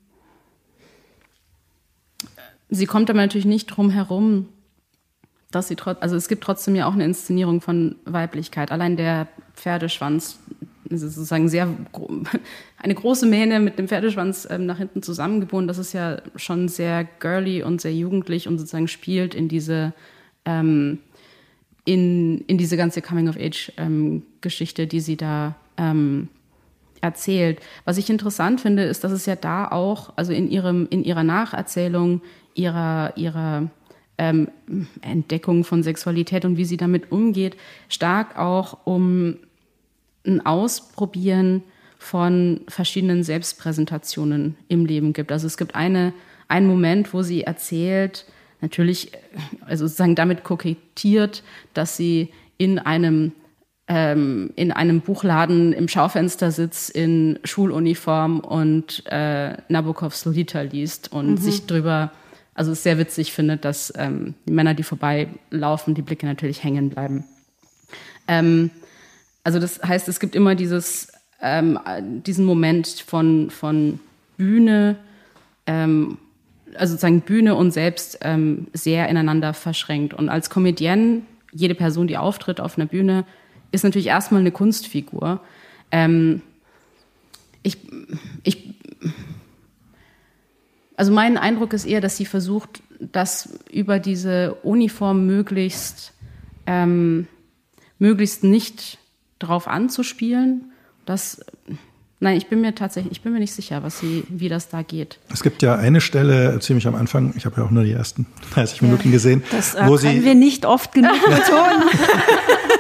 sie kommt aber natürlich nicht drum herum, dass sie trotz, also es gibt trotzdem ja auch eine Inszenierung von Weiblichkeit. Allein der Pferdeschwanz, das ist sozusagen sehr eine große Mähne mit dem Pferdeschwanz ähm, nach hinten zusammengebunden. Das ist ja schon sehr girly und sehr jugendlich und sozusagen spielt in diese ähm, in in diese ganze Coming-of-Age-Geschichte, ähm, die sie da ähm, erzählt. Was ich interessant finde, ist, dass es ja da auch, also in ihrem in ihrer Nacherzählung ihrer ihrer ähm, Entdeckung von Sexualität und wie sie damit umgeht, stark auch um ein Ausprobieren von verschiedenen Selbstpräsentationen im Leben gibt. Also es gibt eine, einen Moment, wo sie erzählt, natürlich, also sozusagen damit kokettiert, dass sie in einem, ähm, in einem Buchladen im Schaufenster sitzt in Schuluniform und äh, Nabokovs Lolita liest und mhm. sich drüber, also es sehr witzig findet, dass ähm, die Männer, die vorbeilaufen, die Blicke natürlich hängen bleiben. Ähm, Also das heißt, es gibt immer dieses, ähm, diesen Moment von, von Bühne, ähm, also sozusagen Bühne und selbst ähm, sehr ineinander verschränkt. Und als Comedienne, jede Person, die auftritt auf einer Bühne, ist natürlich erstmal eine Kunstfigur. Ähm, ich, ich, also mein Eindruck ist eher, dass sie versucht, das über diese Uniform möglichst, ähm, möglichst nicht drauf anzuspielen. Das, nein, ich bin mir tatsächlich, ich bin mir nicht sicher, was sie, wie das da geht. Es gibt ja eine Stelle ziemlich am Anfang, ich habe ja auch nur die ersten dreißig Minuten ja, gesehen, das äh, wo können sie, wir nicht oft genug betonen.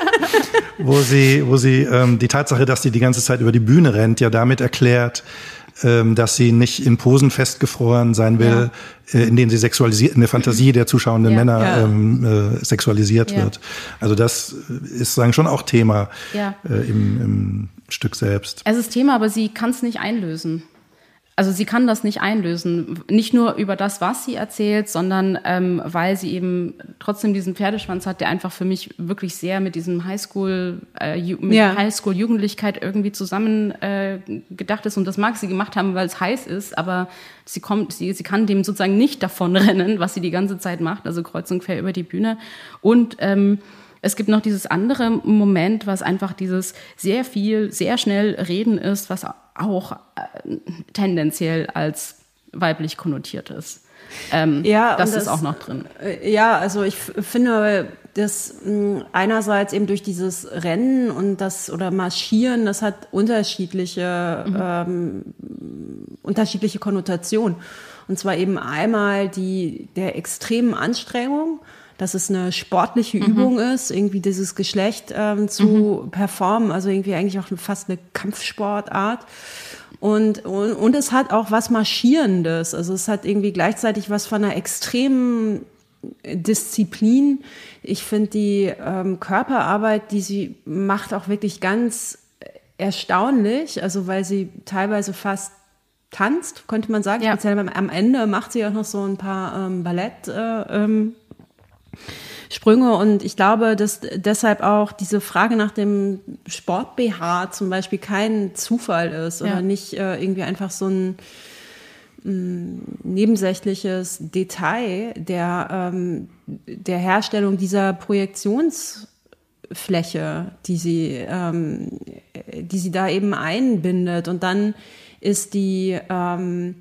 wo sie, wo sie ähm, die Tatsache, dass sie die ganze Zeit über die Bühne rennt, ja damit erklärt, ähm, dass sie nicht in Posen festgefroren sein will, ja. äh, in denen sie sexualisiert, in der Fantasie der zuschauenden ja. Männer ja. Ähm, äh, sexualisiert ja. wird. Also das ist sagen schon auch Thema ja. äh, im, im Stück selbst. Es ist Thema, aber sie kann es nicht einlösen. Also sie kann das nicht einlösen, nicht nur über das, was sie erzählt, sondern ähm, weil sie eben trotzdem diesen Pferdeschwanz hat, der einfach für mich wirklich sehr mit diesem Highschool, äh, mit ja. Highschool-Jugendlichkeit irgendwie zusammen äh, gedacht ist. Und das mag sie gemacht haben, weil es heiß ist, aber sie kommt, sie, sie kann dem sozusagen nicht davonrennen, was sie die ganze Zeit macht, also kreuz und quer über die Bühne. Und ähm, es gibt noch dieses andere Moment, was einfach dieses sehr viel, sehr schnell Reden ist, was auch äh, tendenziell als weiblich konnotiert ist. Ähm, ja, das, das ist auch noch drin. Äh, ja, also ich f- finde, dass mh, einerseits eben durch dieses Rennen und das oder Marschieren, das hat unterschiedliche, mhm. ähm, unterschiedliche Konnotationen. Und zwar eben einmal die der extremen Anstrengung, dass es eine sportliche mhm. Übung ist, irgendwie dieses Geschlecht ähm, zu mhm. performen, also irgendwie eigentlich auch fast eine Kampfsportart. Und, und, und es hat auch was Marschierendes, also es hat irgendwie gleichzeitig was von einer extremen Disziplin. Ich finde die ähm, Körperarbeit, die sie macht, auch wirklich ganz erstaunlich, also weil sie teilweise fast tanzt, könnte man sagen. Ja. Speziell am Ende macht sie auch noch so ein paar ähm, Ballett äh, ähm, Sprünge und ich glaube, dass deshalb auch diese Frage nach dem Sport-B H zum Beispiel kein Zufall ist oder ja. nicht äh, irgendwie einfach so ein mh, nebensächliches Detail der, ähm, der Herstellung dieser Projektionsfläche, die sie, ähm, die sie da eben einbindet. Und dann ist die ähm,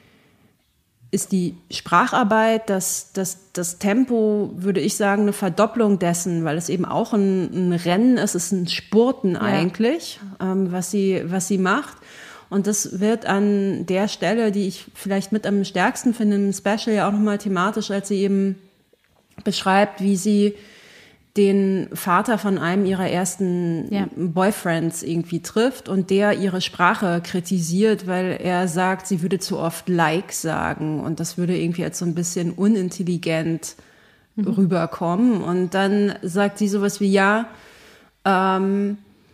ist die Spracharbeit, das, das, das Tempo, würde ich sagen, eine Verdopplung dessen, weil es eben auch ein, ein Rennen ist, es ist ein Spurten ja. eigentlich, ähm, was sie, was sie macht. Und das wird an der Stelle, die ich vielleicht mit am stärksten finde, im Special ja auch nochmal thematisch, als sie eben beschreibt, wie sie den Vater von einem ihrer ersten ja. Boyfriends irgendwie trifft und der ihre Sprache kritisiert, weil er sagt, sie würde zu oft like sagen und das würde irgendwie als so ein bisschen unintelligent mhm. rüberkommen. Und dann sagt sie sowas wie, ja, ähm,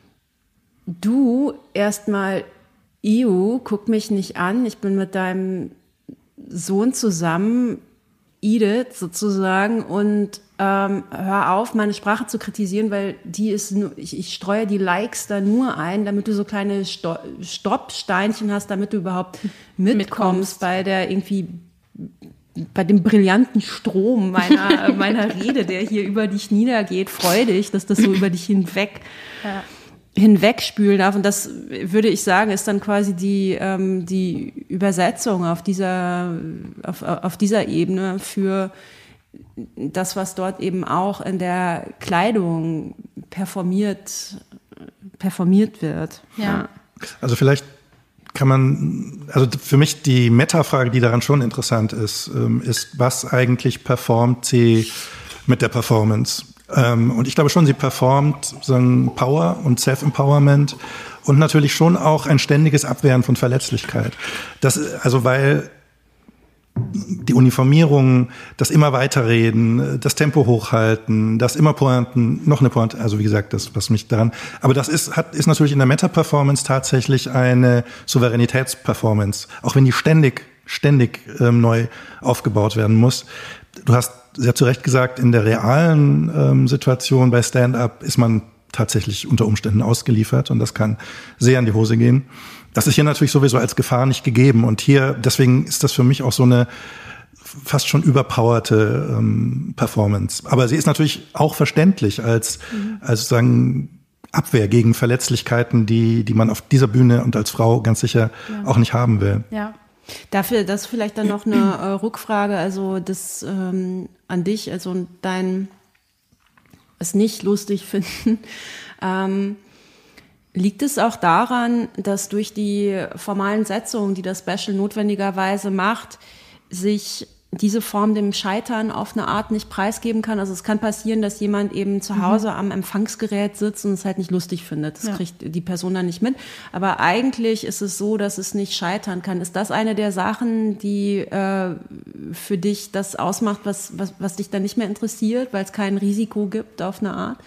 du erstmal, Iu, guck mich nicht an, ich bin mit deinem Sohn zusammen, Edith sozusagen, und ähm, hör auf, meine Sprache zu kritisieren, weil die ist nur, ich, ich streue die Likes da nur ein, damit du so kleine Sto- Stoppsteinchen hast, damit du überhaupt mitkommst, mitkommst. bei der irgendwie, bei dem brillanten Strom meiner, meiner Rede, der hier über dich niedergeht. Freu dich, dass das so über dich hinweg ja. hinwegspülen darf. Und das, würde ich sagen, ist dann quasi die, ähm, die Übersetzung auf dieser, auf, auf dieser Ebene für das, was dort eben auch in der Kleidung performiert, performiert wird. Ja. Also vielleicht kann man, also für mich die Metafrage, die daran schon interessant ist, ist, was eigentlich performt sie mit der Performance? Und ich glaube schon, sie performt sozusagen Power und Self-Empowerment und natürlich schon auch ein ständiges Abwehren von Verletzlichkeit. Das, also weil die Uniformierung, das immer weiterreden, das Tempo hochhalten, das immer Pointen, noch eine Pointe, also wie gesagt, das, was mich daran, aber das ist, hat, ist natürlich in der Meta-Performance tatsächlich eine Souveränitätsperformance, auch wenn die ständig, ständig ähm, neu aufgebaut werden muss. Du hast sehr zu Recht gesagt, in der realen ähm, Situation bei Stand-Up ist man tatsächlich unter Umständen ausgeliefert und das kann sehr in die Hose gehen. Das ist hier natürlich sowieso als Gefahr nicht gegeben und hier, deswegen ist das für mich auch so eine fast schon überpowerte ähm, Performance. Aber sie ist natürlich auch verständlich als, mhm. als sozusagen Abwehr gegen Verletzlichkeiten, die, die man auf dieser Bühne und als Frau ganz sicher ja. auch nicht haben will. Ja. Dafür, das vielleicht dann noch eine äh, Rückfrage, also das ähm, an dich, also dein es nicht lustig finden. Ähm, liegt es auch daran, dass durch die formalen Setzungen, die das Special notwendigerweise macht, sich diese Form dem Scheitern auf eine Art nicht preisgeben kann. Also es kann passieren, dass jemand eben zu Hause mhm. am Empfangsgerät sitzt und es halt nicht lustig findet. Das ja. kriegt die Person dann nicht mit. Aber eigentlich ist es so, dass es nicht scheitern kann. Ist das eine der Sachen, die äh, für dich das ausmacht, was, was, was dich dann nicht mehr interessiert, weil es kein Risiko gibt auf eine Art?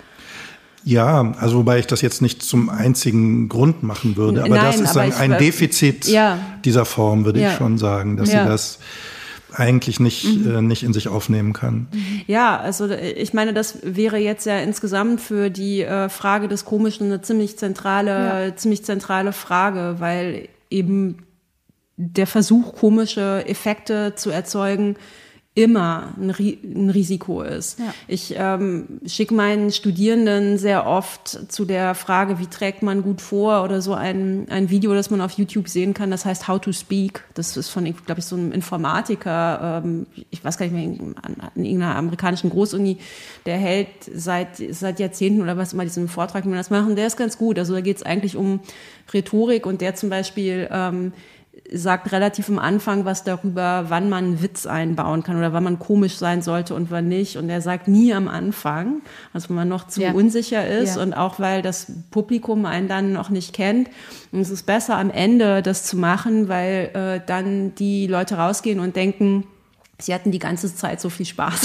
Ja, also wobei ich das jetzt nicht zum einzigen Grund machen würde. Aber Nein, das ist aber ein, ich, ein Defizit ja. dieser Form, würde ja. ich schon sagen, dass ja. sie das eigentlich nicht, mhm. äh, nicht in sich aufnehmen kann. Ja, also ich meine, das wäre jetzt ja insgesamt für die äh, Frage des Komischen eine ziemlich zentrale, ja. ziemlich zentrale Frage, weil eben der Versuch, komische Effekte zu erzeugen, immer ein, ein Risiko ist. Ja. Ich ähm, schicke meinen Studierenden sehr oft zu der Frage, wie trägt man gut vor, oder so ein, ein Video, das man auf YouTube sehen kann, das heißt How to Speak. Das ist von, glaube ich, so einem Informatiker, ähm, ich weiß gar nicht mehr, an, an irgendeiner amerikanischen Großuni, der hält seit, seit Jahrzehnten oder was immer diesen Vortrag, wie man das machen, der ist ganz gut. Also da geht es eigentlich um Rhetorik, und der zum Beispiel ähm, sagt relativ am Anfang was darüber, wann man einen Witz einbauen kann oder wann man komisch sein sollte und wann nicht. Und er sagt nie am Anfang, also wenn man noch zu ja. unsicher ist ja. und auch weil das Publikum einen dann noch nicht kennt. Und es ist besser am Ende das zu machen, weil äh, dann die Leute rausgehen und denken, sie hatten die ganze Zeit so viel Spaß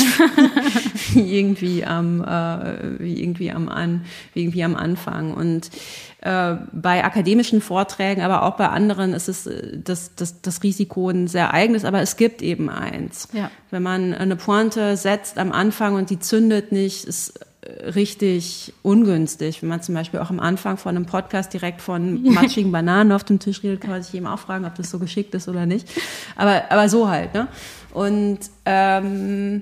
wie irgendwie am äh, wie irgendwie am an wie irgendwie am Anfang. Und äh, bei akademischen Vorträgen, aber auch bei anderen ist es das das das Risiko ein sehr eigenes, aber es gibt eben eins. Ja. Wenn man eine Pointe setzt am Anfang und die zündet nicht, ist richtig ungünstig. Wenn man zum Beispiel auch am Anfang von einem Podcast direkt von matschigen Bananen auf dem Tisch redet, kann man sich eben auch fragen, ob das so geschickt ist oder nicht. Aber aber so halt, ne? Und ähm,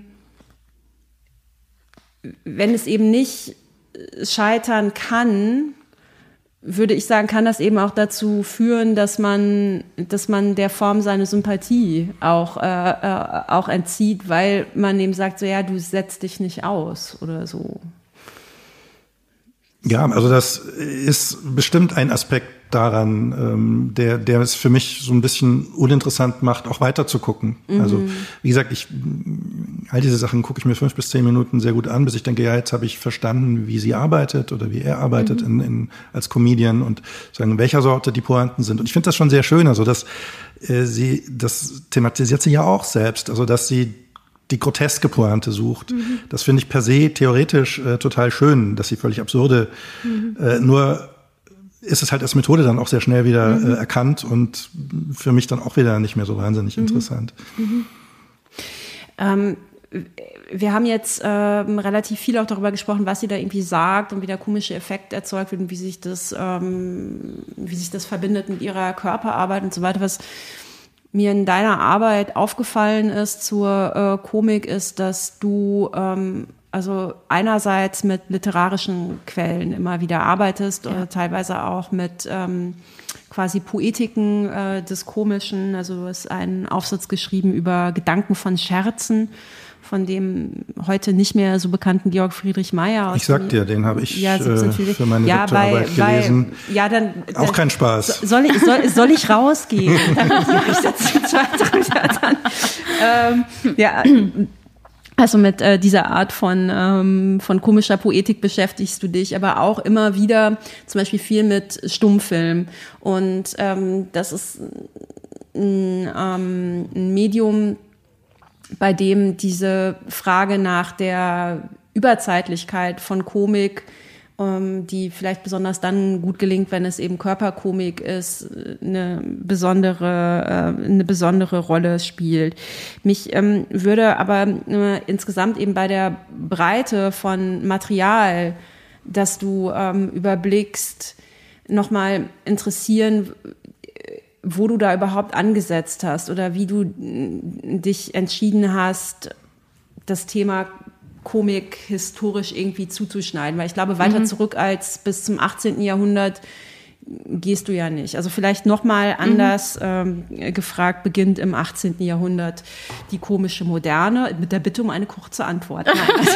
wenn es eben nicht scheitern kann, würde ich sagen, kann das eben auch dazu führen, dass man, dass man der Form seine Sympathie auch, äh, äh, auch entzieht, weil man eben sagt, so ja, du setzt dich nicht aus oder so. Ja, also das ist bestimmt ein Aspekt daran, ähm, der, der es für mich so ein bisschen uninteressant macht, auch weiter zu gucken. Mhm. Also wie gesagt, ich all diese Sachen gucke ich mir fünf bis zehn Minuten sehr gut an, bis ich denke, ja, jetzt habe ich verstanden, wie sie arbeitet oder wie er arbeitet mhm. in, in, als Comedian und sagen, welcher Sorte die Pointen sind. Und ich finde das schon sehr schön, also dass äh, sie, das thematisiert sie ja auch selbst, also dass sie die groteske Pointe sucht. Mhm. Das finde ich per se theoretisch äh, total schön, dass sie völlig absurde, mhm. äh, nur ist es halt als Methode dann auch sehr schnell wieder mhm. äh, erkannt und für mich dann auch wieder nicht mehr so wahnsinnig mhm. interessant. Mhm. Ähm, wir haben jetzt ähm, relativ viel auch darüber gesprochen, was sie da irgendwie sagt und wie der komische Effekt erzeugt wird und wie sich das, ähm, wie sich das verbindet mit ihrer Körperarbeit und so weiter. Was mir in deiner Arbeit aufgefallen ist zur äh, Komik, ist, dass du ähm, also einerseits mit literarischen Quellen immer wieder arbeitest, ja. oder teilweise auch mit ähm, quasi Poetiken äh, des Komischen. Also du hast einen Aufsatz geschrieben über Gedanken von Scherzen, von dem heute nicht mehr so bekannten Georg Friedrich Meyer. Ich sag dir, den habe ich ja, äh, für meine ja, Doktorarbeit bei, gelesen. Bei, ja, dann, auch dann, kein Spaß. Soll ich, soll, soll ich rausgehen? ich setze jetzt weiter. Dann, ähm, ja, also mit äh, dieser Art von, ähm, von komischer Poetik beschäftigst du dich, aber auch immer wieder zum Beispiel viel mit Stummfilm. Und ähm, das ist ein, ähm, ein Medium, bei dem diese Frage nach der Überzeitlichkeit von Komik, ähm, die vielleicht besonders dann gut gelingt, wenn es eben Körperkomik ist, eine besondere, äh, eine besondere Rolle spielt. Mich ähm, würde aber äh, insgesamt eben bei der Breite von Material, das du ähm, überblickst, nochmal interessieren, wo du da überhaupt angesetzt hast oder wie du dich entschieden hast, das Thema Komik historisch irgendwie zuzuschneiden. Weil ich glaube, weiter mhm. zurück als bis zum achtzehnten Jahrhundert gehst du ja nicht. Also vielleicht nochmal anders mhm. ähm, gefragt, beginnt im achtzehnten Jahrhundert die komische Moderne, mit der Bitte um eine kurze Antwort. Nein, also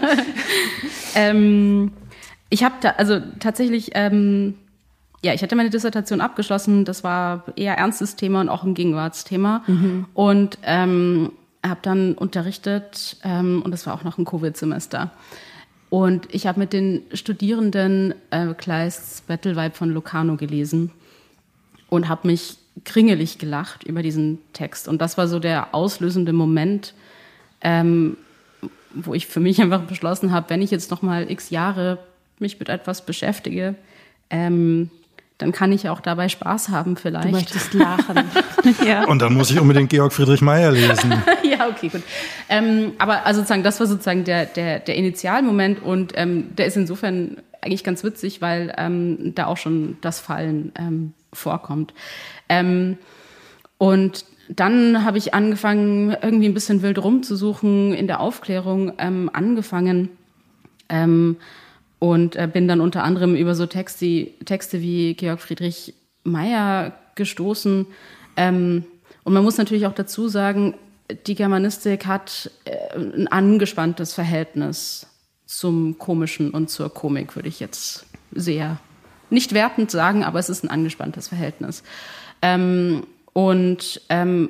ähm, ich habe da, also tatsächlich... Ähm Ja, ich hatte meine Dissertation abgeschlossen. Das war eher ernstes Thema und auch ein Gegenwartsthema. Mhm. Und ähm, habe dann unterrichtet ähm, und das war auch noch ein Covid-Semester. Und ich habe mit den Studierenden äh, Kleists Bettelweib von Locarno gelesen und habe mich kringelig gelacht über diesen Text. Und das war so der auslösende Moment, ähm, wo ich für mich einfach beschlossen habe, wenn ich jetzt noch mal x Jahre mich mit etwas beschäftige, ähm, dann kann ich auch dabei Spaß haben vielleicht. Du möchtest lachen. Ja. Und dann muss ich unbedingt Georg Friedrich Meyer lesen. Ja, okay, gut. Ähm, aber also sozusagen, das war sozusagen der, der, der Initialmoment und ähm, der ist insofern eigentlich ganz witzig, weil ähm, da auch schon das Fallen ähm, vorkommt. Ähm, und dann habe ich angefangen, irgendwie ein bisschen wild rumzusuchen, in der Aufklärung ähm, angefangen ähm, und äh, bin dann unter anderem über so Texte, Texte wie Georg Friedrich Meyer gestoßen. Ähm, und man muss natürlich auch dazu sagen, die Germanistik hat äh, ein angespanntes Verhältnis zum Komischen und zur Komik, würde ich jetzt sehr nicht wertend sagen, aber es ist ein angespanntes Verhältnis. Ähm, Und ähm,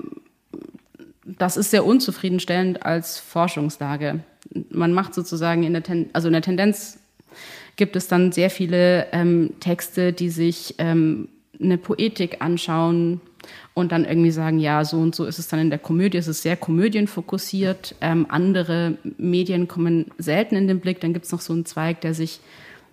das ist sehr unzufriedenstellend als Forschungslage. Man macht sozusagen in der Ten- also in der Tendenz gibt es dann sehr viele ähm, Texte, die sich ähm, eine Poetik anschauen und dann irgendwie sagen, ja, so und so ist es dann in der Komödie. Es ist sehr komödienfokussiert. Ähm, andere Medien kommen selten in den Blick. Dann gibt es noch so einen Zweig, der sich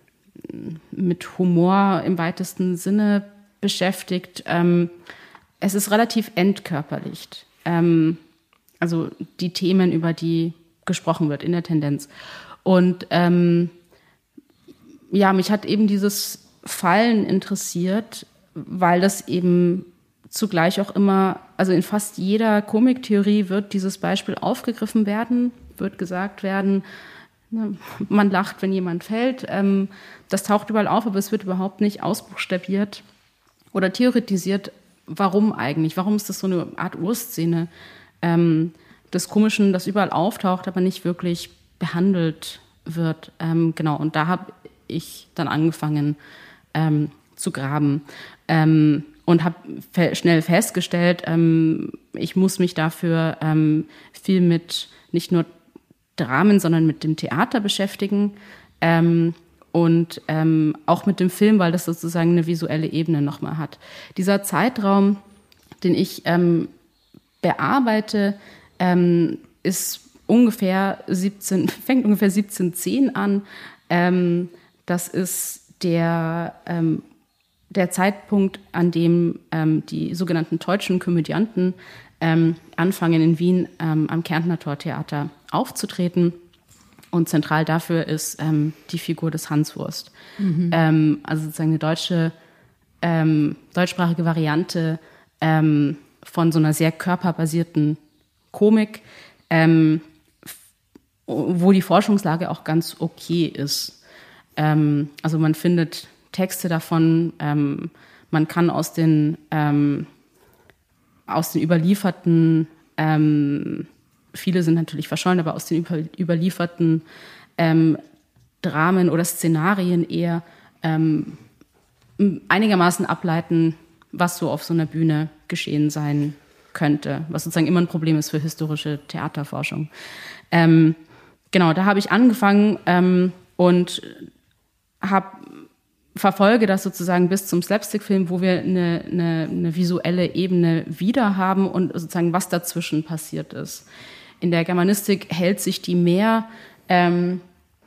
mit Humor im weitesten Sinne beschäftigt. Ähm, Es ist relativ entkörperlicht. Ähm, also die Themen, über die gesprochen wird in der Tendenz. Und ähm, ja, mich hat eben dieses Fallen interessiert, weil das eben zugleich auch immer, also in fast jeder Komiktheorie wird dieses Beispiel aufgegriffen werden, wird gesagt werden, ne, man lacht, wenn jemand fällt. Ähm, das taucht überall auf, aber es wird überhaupt nicht ausbuchstabiert oder theoretisiert. Warum eigentlich? Warum ist das so eine Art Urszene ähm, des Komischen, das überall auftaucht, aber nicht wirklich behandelt wird? Ähm, genau, und da habe ich dann angefangen ähm, zu graben ähm, und habe fe- schnell festgestellt, ähm, ich muss mich dafür ähm, viel mit nicht nur Dramen, sondern mit dem Theater beschäftigen. Ähm, Und ähm, auch mit dem Film, weil das sozusagen eine visuelle Ebene nochmal hat. Dieser Zeitraum, den ich ähm, bearbeite, ähm, ist ungefähr siebzehn, fängt ungefähr siebzehnhundertzehn an. Ähm, das ist der, ähm, der Zeitpunkt, an dem ähm, die sogenannten deutschen Komödianten ähm, anfangen, in Wien ähm, am Kärntner Tortheater aufzutreten. Und zentral dafür ist ähm, die Figur des Hanswurst. Mhm. Ähm, also sozusagen eine deutsche, ähm, deutschsprachige Variante ähm, von so einer sehr körperbasierten Komik, ähm, f- wo die Forschungslage auch ganz okay ist. Ähm, also man findet Texte davon, ähm, man kann aus den, ähm, aus den überlieferten ähm, viele sind natürlich verschollen, aber aus den über, überlieferten ähm, Dramen oder Szenarien eher ähm, einigermaßen ableiten, was so auf so einer Bühne geschehen sein könnte, was sozusagen immer ein Problem ist für historische Theaterforschung. Ähm, genau, da habe ich angefangen ähm, und habe verfolge das sozusagen bis zum Slapstick-Film, wo wir eine, eine, eine visuelle Ebene wieder haben und sozusagen was dazwischen passiert ist. In der Germanistik hält sich die mehr, ähm,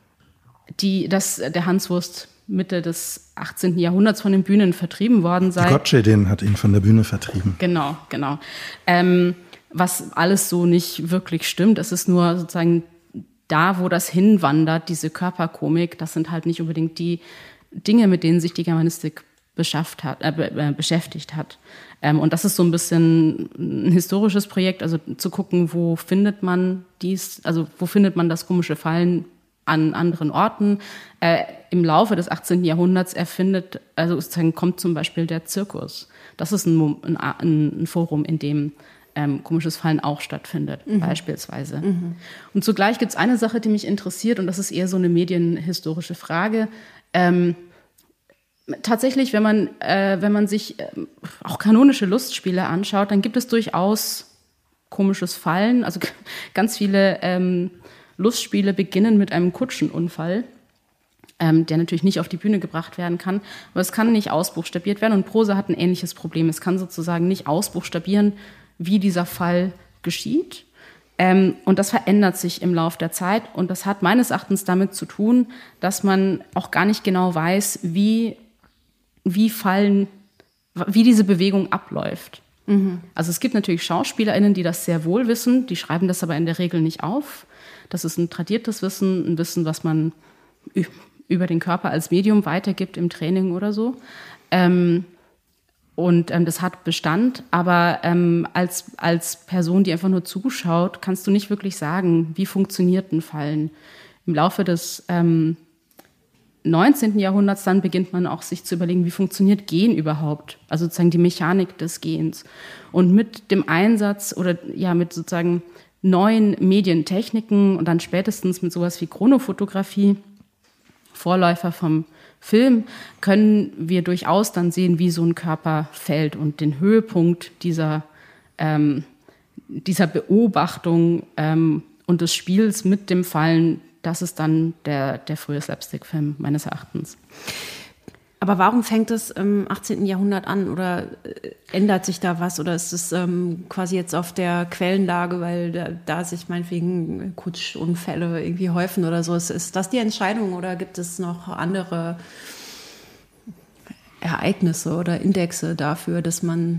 die, dass der Hanswurst Mitte des achtzehnten Jahrhunderts von den Bühnen vertrieben worden sei. Gotschedin hat ihn von der Bühne vertrieben. Genau, genau. Ähm, was alles so nicht wirklich stimmt. Es ist nur sozusagen da, wo das hinwandert, diese Körperkomik, das sind halt nicht unbedingt die Dinge, mit denen sich die Germanistik beschafft hat, äh, beschäftigt hat. Ähm, und das ist so ein bisschen ein historisches Projekt, also zu gucken, wo findet man dies, also wo findet man das komische Fallen an anderen Orten. Äh, im Laufe des achtzehnten Jahrhunderts erfindet, also sozusagen kommt zum Beispiel der Zirkus. Das ist ein, ein, ein Forum, in dem ähm, komisches Fallen auch stattfindet, mhm. beispielsweise. Mhm. Und zugleich gibt es eine Sache, die mich interessiert, und das ist eher so eine medienhistorische Frage. Ähm, tatsächlich, wenn man, äh, wenn man sich äh, auch kanonische Lustspiele anschaut, dann gibt es durchaus komisches Fallen. Also ganz viele ähm, Lustspiele beginnen mit einem Kutschenunfall, ähm, der natürlich nicht auf die Bühne gebracht werden kann. Aber es kann nicht ausbuchstabiert werden. Und Prosa hat ein ähnliches Problem. Es kann sozusagen nicht ausbuchstabieren, wie dieser Fall geschieht. Ähm, und das verändert sich im Lauf der Zeit. Und das hat meines Erachtens damit zu tun, dass man auch gar nicht genau weiß, wie, wie Fallen, wie diese Bewegung abläuft. Mhm. Also es gibt natürlich SchauspielerInnen, die das sehr wohl wissen, die schreiben das aber in der Regel nicht auf. Das ist ein tradiertes Wissen, ein Wissen, was man ü- über den Körper als Medium weitergibt im Training oder so. Ähm, Und ähm, das hat Bestand, aber ähm, als, als Person, die einfach nur zuschaut, kannst du nicht wirklich sagen, wie funktioniert ein Fallen. Im Laufe des ähm, neunzehnten. Jahrhunderts dann beginnt man auch sich zu überlegen, wie funktioniert Gehen überhaupt, also sozusagen die Mechanik des Gehens. Und mit dem Einsatz oder ja mit sozusagen neuen Medientechniken und dann spätestens mit sowas wie Chronofotografie, Vorläufer vom Film, können wir durchaus dann sehen, wie so ein Körper fällt und den Höhepunkt dieser, ähm, dieser Beobachtung ähm, und des Spiels mit dem Fallen, das ist dann der, der frühe Slapstick-Film meines Erachtens. Aber warum fängt es im achtzehnten. Jahrhundert an oder ändert sich da was oder ist es ähm, quasi jetzt auf der Quellenlage, weil da, da sich meinetwegen Kutschunfälle irgendwie häufen oder so, ist, ist das die Entscheidung oder gibt es noch andere Ereignisse oder Indexe dafür, dass man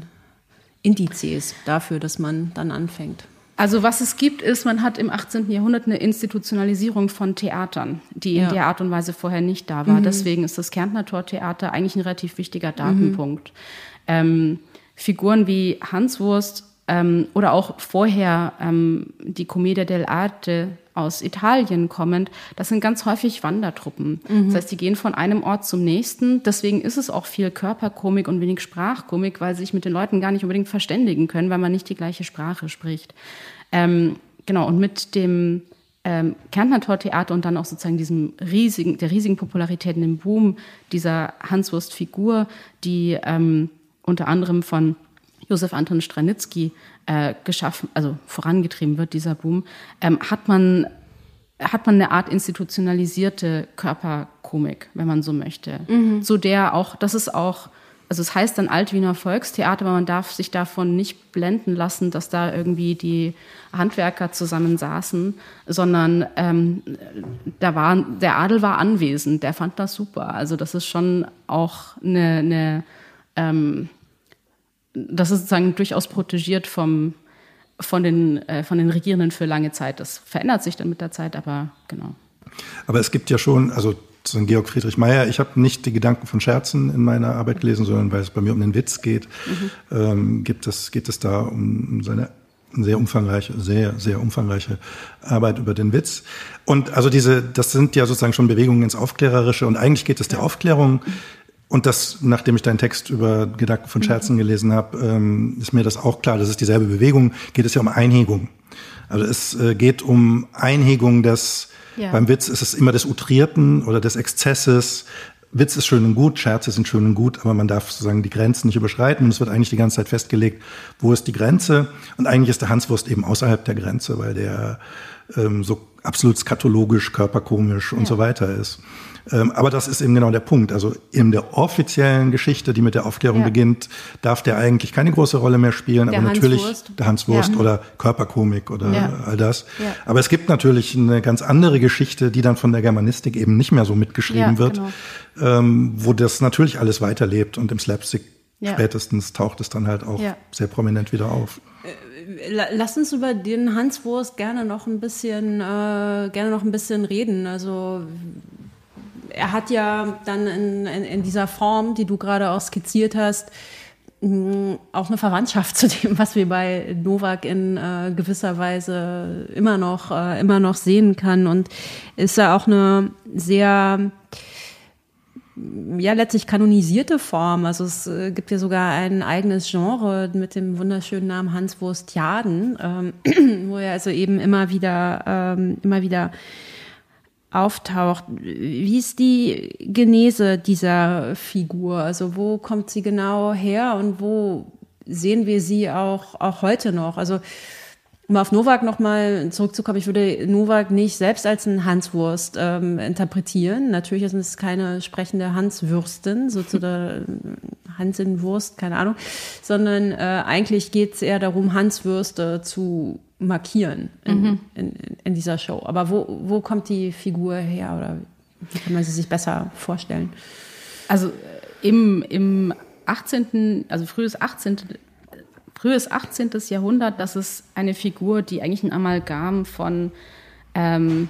Indizes dafür, dass man dann anfängt? Also was es gibt, ist, man hat im achtzehnten. Jahrhundert eine Institutionalisierung von Theatern, die in ja. der Art und Weise vorher nicht da war. Mhm. Deswegen ist das Kärntner Tortheater eigentlich ein relativ wichtiger Datenpunkt. Mhm. Ähm, Figuren wie Hanswurst ähm, oder auch vorher ähm, die Commedia dell'arte aus Italien kommend, das sind ganz häufig Wandertruppen. Mhm. Das heißt, die gehen von einem Ort zum nächsten. Deswegen ist es auch viel Körperkomik und wenig Sprachkomik, weil sie sich mit den Leuten gar nicht unbedingt verständigen können, weil man nicht die gleiche Sprache spricht. Ähm, genau, und mit dem ähm, Kärntner Tortheater und dann auch sozusagen diesem riesigen, der riesigen Popularität, dem Boom dieser Hanswurst-Figur, die ähm, unter anderem von Josef Anton Stranitzky äh, geschaffen, also vorangetrieben wird, dieser Boom, ähm, hat man hat man eine Art institutionalisierte Körperkomik, wenn man so möchte. Mhm. Zu der auch, das ist auch, also es heißt dann Altwiener Volkstheater, aber man darf sich davon nicht blenden lassen, dass da irgendwie die Handwerker zusammen saßen, sondern ähm, da war, der Adel war anwesend, der fand das super. Also das ist schon auch eine, eine ähm, das ist sozusagen durchaus protegiert vom, von, den, äh, von den Regierenden für lange Zeit. Das verändert sich dann mit der Zeit, aber genau. Aber es gibt ja schon, also zu Georg Friedrich Meyer, ich habe nicht die Gedanken von Scherzen in meiner Arbeit gelesen, sondern weil es bei mir um den Witz geht, mhm. ähm, gibt es, geht es da um seine sehr umfangreiche, sehr, sehr umfangreiche Arbeit über den Witz. Und also diese, das sind ja sozusagen schon Bewegungen ins Aufklärerische und eigentlich geht es der Aufklärung. Und das, nachdem ich deinen Text über Gedanken von Scherzen gelesen habe, ähm, ist mir das auch klar. Das ist dieselbe Bewegung. Geht es ja um Einhegung. Also es äh, geht um Einhegung des, ja. beim Witz ist es immer des Outrierten oder des Exzesses. Witz ist schön und gut, Scherze sind schön und gut, aber man darf sozusagen die Grenzen nicht überschreiten. Und es wird eigentlich die ganze Zeit festgelegt, wo ist die Grenze. Und eigentlich ist der Hanswurst eben außerhalb der Grenze, weil der ähm, so absolut skatologisch, körperkomisch und ja. so weiter ist. Aber das ist eben genau der Punkt. Also in der offiziellen Geschichte, die mit der Aufklärung ja. beginnt, darf der eigentlich keine große Rolle mehr spielen. Der aber natürlich Hanswurst. der Hanswurst ja. oder Körperkomik oder ja. all das. Ja. Aber es gibt natürlich eine ganz andere Geschichte, die dann von der Germanistik eben nicht mehr so mitgeschrieben ja, wird, genau. ähm, wo das natürlich alles weiterlebt und im Slapstick ja. spätestens taucht es dann halt auch ja. sehr prominent wieder auf. Lass uns über den Hanswurst gerne noch ein bisschen, äh, gerne noch ein bisschen reden. Also er hat ja dann in, in, in dieser Form, die du gerade auch skizziert hast, auch eine Verwandtschaft zu dem, was wir bei Nowak in äh, gewisser Weise immer noch, äh, immer noch sehen kann. Und ist ja auch eine sehr, ja, letztlich kanonisierte Form. Also es äh, gibt ja sogar ein eigenes Genre mit dem wunderschönen Namen Hanswurstiaden, ähm, wo er also eben immer wieder, ähm, immer wieder auftaucht. Wie ist die Genese dieser Figur? Also wo kommt sie genau her und wo sehen wir sie auch, auch heute noch? Also Um auf Nowak nochmal zurückzukommen, ich würde Nowak nicht selbst als einen Hanswurst ähm, interpretieren. Natürlich ist es keine sprechende Hanswürstin, sozusagen Hansinwurst, keine Ahnung, sondern äh, eigentlich geht es eher darum, Hanswürste zu markieren in, mhm. in, in dieser Show. Aber wo, wo kommt die Figur her oder wie kann man sie sich besser vorstellen? Also im, im achtzehnten, also frühes achtzehnten Frühes achtzehnten. Jahrhundert, das ist eine Figur, die eigentlich ein Amalgam von, ähm,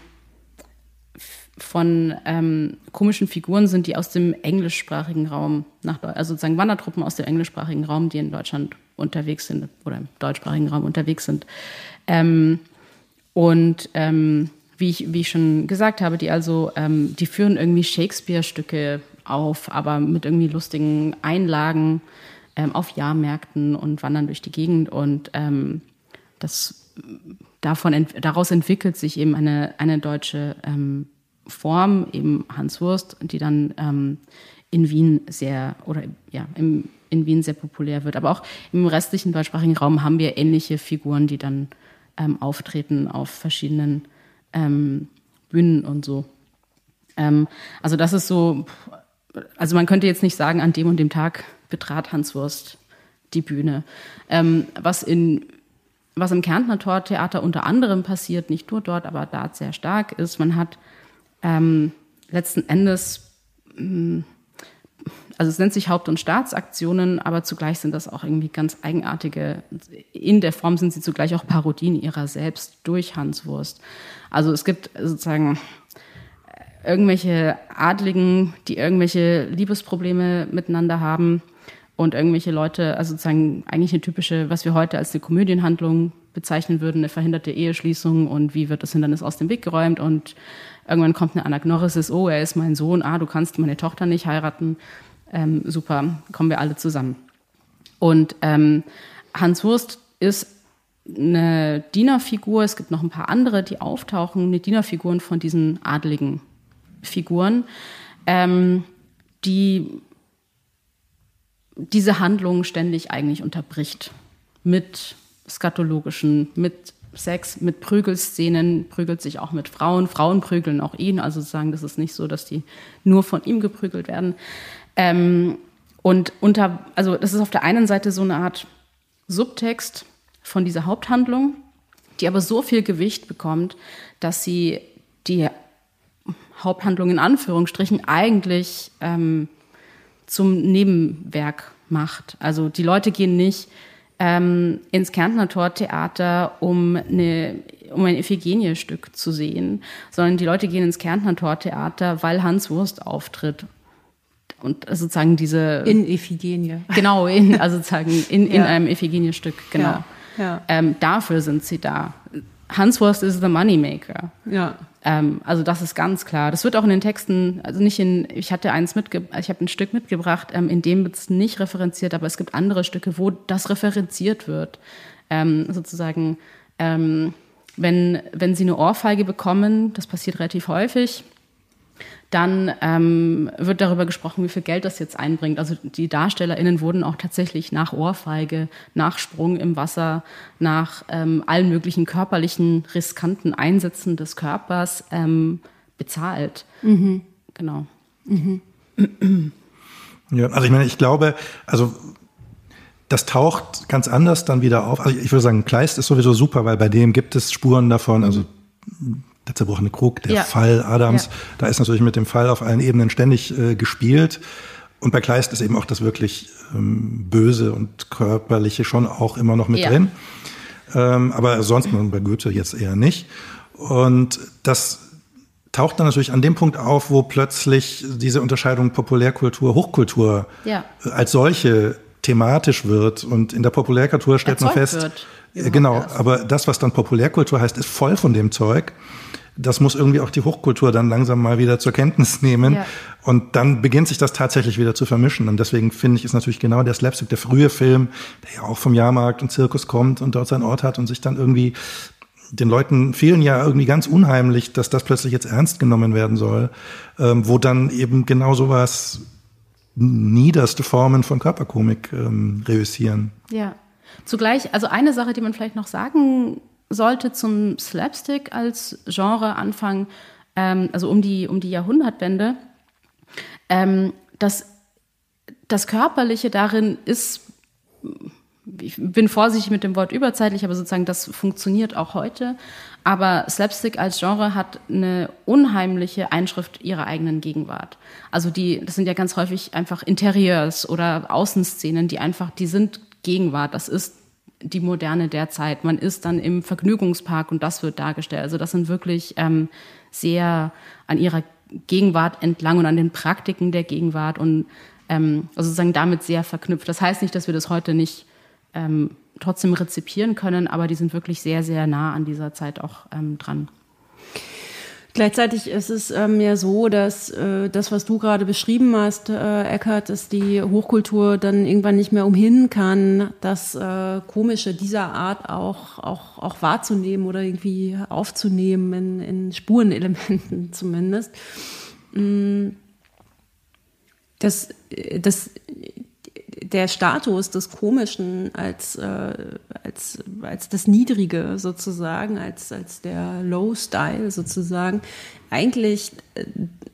von ähm, komischen Figuren sind, die aus dem englischsprachigen Raum nach Deutschland, also sozusagen Wandertruppen aus dem englischsprachigen Raum, die in Deutschland unterwegs sind oder im deutschsprachigen Raum unterwegs sind. Ähm, und ähm, wie ich, wie ich schon gesagt habe, die also, ähm, die führen irgendwie Shakespeare-Stücke auf, aber mit irgendwie lustigen Einlagen ähm, auf Jahrmärkten und wandern durch die Gegend. Und ähm, das, davon ent, daraus entwickelt sich eben eine, eine deutsche ähm, Form, eben Hanswurst, die dann ähm, in Wien sehr, oder ja, im, in Wien sehr populär wird. Aber auch im restlichen deutschsprachigen Raum haben wir ähnliche Figuren, die dann ähm, auftreten auf verschiedenen ähm, Bühnen und so. Ähm, also das ist so, also man könnte jetzt nicht sagen, an dem und dem Tag betrat Hanswurst die Bühne. Ähm, was in was im Kärntner Tortheater unter anderem passiert, nicht nur dort, aber da sehr stark ist, man hat ähm, letzten Endes, mh, also es nennt sich Haupt- und Staatsaktionen, aber zugleich sind das auch irgendwie ganz eigenartige, in der Form sind sie zugleich auch Parodien ihrer selbst durch Hanswurst. Also es gibt sozusagen irgendwelche Adligen, die irgendwelche Liebesprobleme miteinander haben und irgendwelche Leute, also sozusagen eigentlich eine typische, was wir heute als eine Komödienhandlung bezeichnen würden, eine verhinderte Eheschließung und wie wird das Hindernis aus dem Weg geräumt und irgendwann kommt eine Anagnorisis, oh, er ist mein Sohn, ah, du kannst meine Tochter nicht heiraten, ähm, super, kommen wir alle zusammen. Und ähm, Hanswurst ist eine Dienerfigur, es gibt noch ein paar andere, die auftauchen, eine Dienerfiguren von diesen adligen Figuren, ähm, die diese Handlung ständig eigentlich unterbricht. Mit skatologischen, mit Sex, mit Prügelszenen, prügelt sich auch mit Frauen. Frauen prügeln auch ihn, also sozusagen, das ist nicht so, dass die nur von ihm geprügelt werden. Ähm, und unter, also das ist auf der einen Seite so eine Art Subtext von dieser Haupthandlung, die aber so viel Gewicht bekommt, dass sie die Haupthandlung in Anführungsstrichen eigentlich ähm, zum Nebenwerk macht. Also die Leute gehen nicht ähm, ins Kärntner Tortheater, um, eine, um ein Iphigenie-Stück zu sehen, sondern die Leute gehen ins Kärntner Tortheater, weil Hanswurst auftritt. Und sozusagen diese... In Iphigenie. Genau, in, also sozusagen in, in ja. einem Iphigenie-Stück, genau. Ja. Ja. Ähm, dafür sind sie da. Hanswurst is the moneymaker. Ja. Ähm, also das ist ganz klar. Das wird auch in den Texten, also nicht in, ich hatte eins mitge, ich habe ein Stück mitgebracht, ähm, in dem wird es nicht referenziert, aber es gibt andere Stücke, wo das referenziert wird. Ähm, sozusagen, ähm, wenn, wenn sie eine Ohrfeige bekommen, das passiert relativ häufig, dann ähm, wird darüber gesprochen, wie viel Geld das jetzt einbringt. Also die DarstellerInnen wurden auch tatsächlich nach Ohrfeige, nach Sprung im Wasser, nach ähm, allen möglichen körperlichen, riskanten Einsätzen des Körpers ähm, bezahlt. Mhm. Genau. Mhm. Ja, also ich meine, ich glaube, also das taucht ganz anders dann wieder auf. Also ich würde sagen, Kleist ist sowieso super, weil bei dem gibt es Spuren davon, also der zerbrochene Krug, der ja. Fall Adams, ja. da ist natürlich mit dem Fall auf allen Ebenen ständig äh, gespielt. Und bei Kleist ist eben auch das wirklich ähm, Böse und Körperliche schon auch immer noch mit ja. drin. Ähm, aber sonst bei Goethe jetzt eher nicht. Und das taucht dann natürlich an dem Punkt auf, wo plötzlich diese Unterscheidung Populärkultur, Hochkultur ja. äh, als solche thematisch wird. Und in der Populärkultur stellt Erzeugt man fest, wird. Äh, genau, erst. aber das, was dann Populärkultur heißt, ist voll von dem Zeug. Das muss irgendwie auch die Hochkultur dann langsam mal wieder zur Kenntnis nehmen. Ja. Und dann beginnt sich das tatsächlich wieder zu vermischen. Und deswegen finde ich, ist natürlich genau der Slapstick, der frühe Film, der ja auch vom Jahrmarkt und Zirkus kommt und dort seinen Ort hat und sich dann irgendwie, den Leuten fehlen ja irgendwie ganz unheimlich, dass das plötzlich jetzt ernst genommen werden soll, ähm, wo dann eben genau sowas niederste Formen von Körperkomik ähm, reüssieren. Ja, zugleich, also eine Sache, die man vielleicht noch sagen sollte zum Slapstick als Genre anfangen, ähm, also um die, um die Jahrhundertwende, ähm, das, das Körperliche darin ist, ich bin vorsichtig mit dem Wort überzeitlich, aber sozusagen das funktioniert auch heute. Aber Slapstick als Genre hat eine unheimliche Einschrift ihrer eigenen Gegenwart. Also die, das sind ja ganz häufig einfach Interieurs oder Außenszenen, die einfach, die sind Gegenwart. Das ist die Moderne der Zeit. Man ist dann im Vergnügungspark und das wird dargestellt. Also das sind wirklich ähm, sehr an ihrer Gegenwart entlang und an den Praktiken der Gegenwart und ähm, also sozusagen damit sehr verknüpft. Das heißt nicht, dass wir das heute nicht ähm, trotzdem rezipieren können, aber die sind wirklich sehr, sehr nah an dieser Zeit auch ähm, dran. Gleichzeitig ist es ähm, ja so, dass äh, das, was du gerade beschrieben hast, äh, Eckhard, dass die Hochkultur dann irgendwann nicht mehr umhin kann, das äh, Komische dieser Art auch, auch, auch wahrzunehmen oder irgendwie aufzunehmen, in, in Spurenelementen zumindest. Das, das der Status des Komischen als, äh, als, als das Niedrige sozusagen, als, als der Low Style sozusagen, eigentlich äh,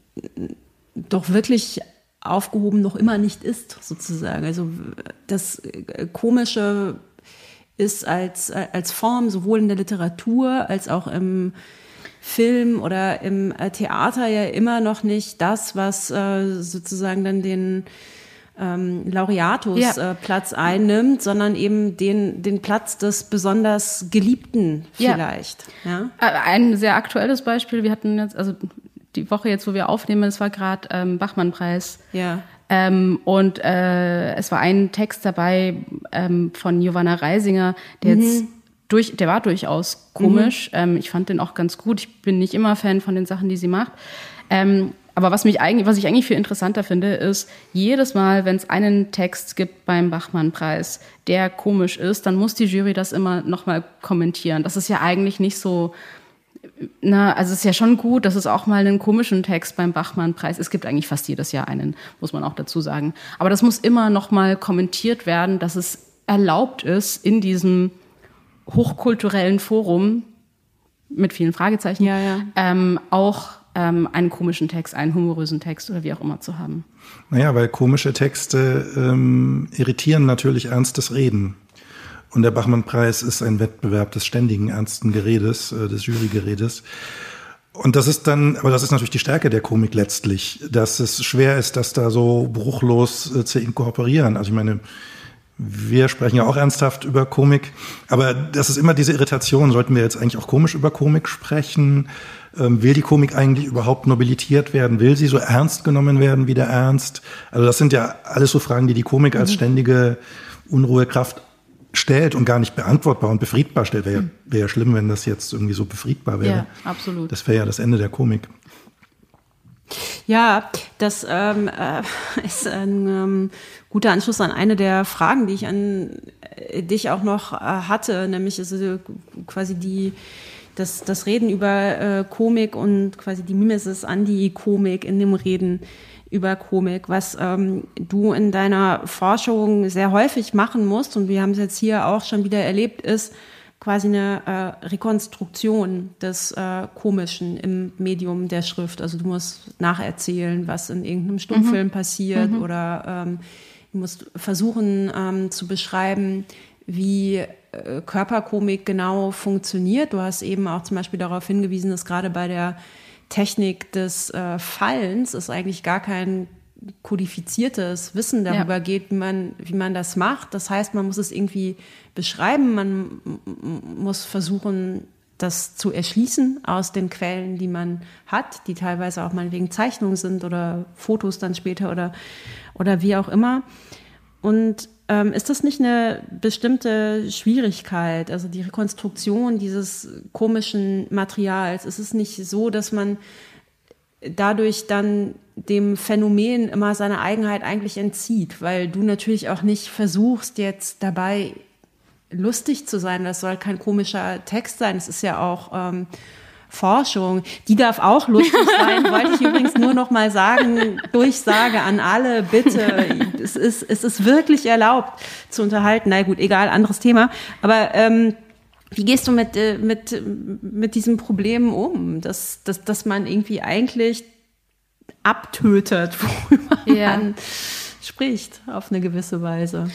doch wirklich aufgehoben noch immer nicht ist sozusagen. Also das Komische ist als, als Form sowohl in der Literatur als auch im Film oder im Theater ja immer noch nicht das, was äh, sozusagen dann den Ähm, Laureatus-Platz ja. äh, einnimmt, sondern eben den, den Platz des besonders Geliebten vielleicht. Ja. Ja? Ein sehr aktuelles Beispiel, wir hatten jetzt, also die Woche jetzt, wo wir aufnehmen, es war gerade ähm, Bachmann-Preis. Ja. Ähm, und äh, es war ein Text dabei ähm, von Giovanna Reisinger, der mhm. jetzt durch, der war durchaus komisch. Mhm. Ähm, ich fand den auch ganz gut. Ich bin nicht immer Fan von den Sachen, die sie macht. Ähm, Aber was mich eigentlich, was ich eigentlich viel interessanter finde, ist, jedes Mal, wenn es einen Text gibt beim Bachmann-Preis, der komisch ist, dann muss die Jury das immer nochmal kommentieren. Das ist ja eigentlich nicht so, na, also es ist ja schon gut, dass es auch mal einen komischen Text beim Bachmann-Preis, es gibt eigentlich fast jedes Jahr einen, muss man auch dazu sagen. Aber das muss immer nochmal kommentiert werden, dass es erlaubt ist, in diesem hochkulturellen Forum, mit vielen Fragezeichen, ja, ja. Ähm, auch einen komischen Text, einen humorösen Text oder wie auch immer zu haben. Naja, weil komische Texte ähm, irritieren natürlich ernstes Reden. Und der Bachmann-Preis ist ein Wettbewerb des ständigen ernsten Geredes, äh, des Jurygeredes. Und das ist dann, aber das ist natürlich die Stärke der Komik letztlich, dass es schwer ist, das da so bruchlos äh, zu inkorporieren. Also ich meine, wir sprechen ja auch ernsthaft über Komik, aber das ist immer diese Irritation. Sollten wir jetzt eigentlich auch komisch über Komik sprechen? Ähm, will die Komik eigentlich überhaupt nobilitiert werden? Will sie so ernst genommen werden wie der Ernst? Also das sind ja alles so Fragen, die die Komik als ständige Unruhekraft stellt und gar nicht beantwortbar und befriedbar stellt. Wäre ja, wär ja schlimm, wenn das jetzt irgendwie so befriedbar wäre. Ja, absolut. Das wäre ja das Ende der Komik. Ja, das ähm, äh, ist ein ähm, guter Anschluss an eine der Fragen, die ich an äh, dich auch noch äh, hatte, nämlich also quasi die das, das Reden über äh, Komik und quasi die Mimesis an die Komik in dem Reden über Komik, was ähm, du in deiner Forschung sehr häufig machen musst, und wir haben es jetzt hier auch schon wieder erlebt, ist quasi eine äh, Rekonstruktion des äh, Komischen im Medium der Schrift. Also du musst nacherzählen, was in irgendeinem Stummfilm mhm. passiert mhm. oder ähm, du musst versuchen ähm, zu beschreiben, wie äh, Körperkomik genau funktioniert. Du hast eben auch zum Beispiel darauf hingewiesen, dass gerade bei der Technik des äh, Fallens es eigentlich gar kein kodifiziertes Wissen darüber ja. geht, wie man, wie man das macht. Das heißt, man muss es irgendwie beschreiben, man muss versuchen, das zu erschließen aus den Quellen, die man hat, die teilweise auch meinetwegen Zeichnungen sind oder Fotos dann später oder, oder wie auch immer. Und ähm, ist das nicht eine bestimmte Schwierigkeit, also die Rekonstruktion dieses komischen Materials? Ist es nicht so, dass man dadurch dann dem Phänomen immer seine Eigenheit eigentlich entzieht, weil du natürlich auch nicht versuchst, jetzt dabei lustig zu sein. Das soll kein komischer Text sein. Es ist ja auch ähm, Forschung. Die darf auch lustig sein. Wollte ich übrigens nur noch mal sagen, Durchsage an alle, bitte. Es ist, es ist wirklich erlaubt zu unterhalten. Na gut, egal, anderes Thema. Aber ähm, Wie gehst du mit, mit, mit diesem Problem um, dass, dass, dass man irgendwie eigentlich abtötet, worüber ja. man spricht, auf eine gewisse Weise?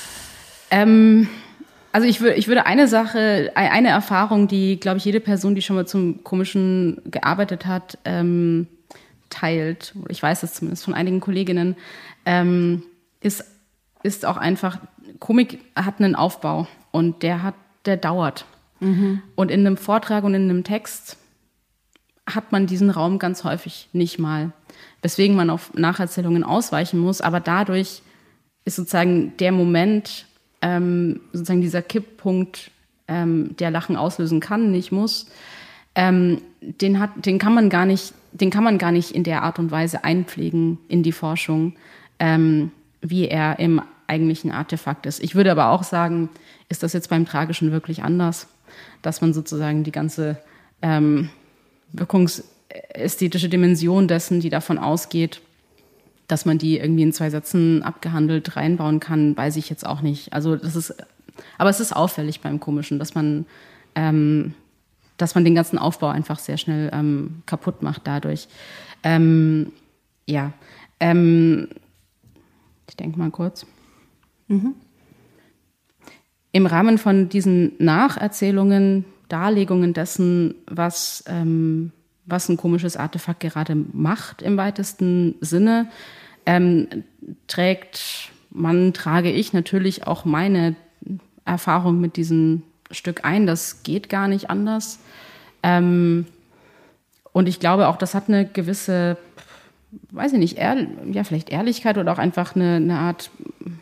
Ähm, also ich, wür- ich würde eine Sache, eine Erfahrung, die, glaube ich, jede Person, die schon mal zum Komischen gearbeitet hat, ähm, teilt, ich weiß es zumindest von einigen Kolleginnen, ähm, ist, ist auch einfach, Komik hat einen Aufbau und der hat, der dauert. Mhm. Und in einem Vortrag und in einem Text hat man diesen Raum ganz häufig nicht mal, weswegen man auf Nacherzählungen ausweichen muss, aber dadurch ist sozusagen der Moment, ähm, sozusagen dieser Kipppunkt, ähm, der Lachen auslösen kann, nicht muss, ähm, den hat, den kann man gar nicht, den kann man gar nicht in der Art und Weise einpflegen in die Forschung, ähm, wie er im eigentlichen Artefakt ist. Ich würde aber auch sagen, ist das jetzt beim Tragischen wirklich anders, dass man sozusagen die ganze ähm, wirkungsästhetische Dimension dessen, die davon ausgeht, dass man die irgendwie in zwei Sätzen abgehandelt reinbauen kann, weiß ich jetzt auch nicht. Also das ist, aber es ist auffällig beim Komischen, dass man, ähm, dass man den ganzen Aufbau einfach sehr schnell ähm, kaputt macht dadurch. Ähm, ja, ähm, ich denke mal kurz. Mhm. Im Rahmen von diesen Nacherzählungen, Darlegungen dessen, was, ähm, was ein komisches Artefakt gerade macht im weitesten Sinne, ähm, trägt man, trage ich natürlich auch meine Erfahrung mit diesem Stück ein. Das geht gar nicht anders. Ähm, und ich glaube auch, das hat eine gewisse, weiß ich nicht, ehr, ja, vielleicht Ehrlichkeit oder auch einfach eine, eine Art,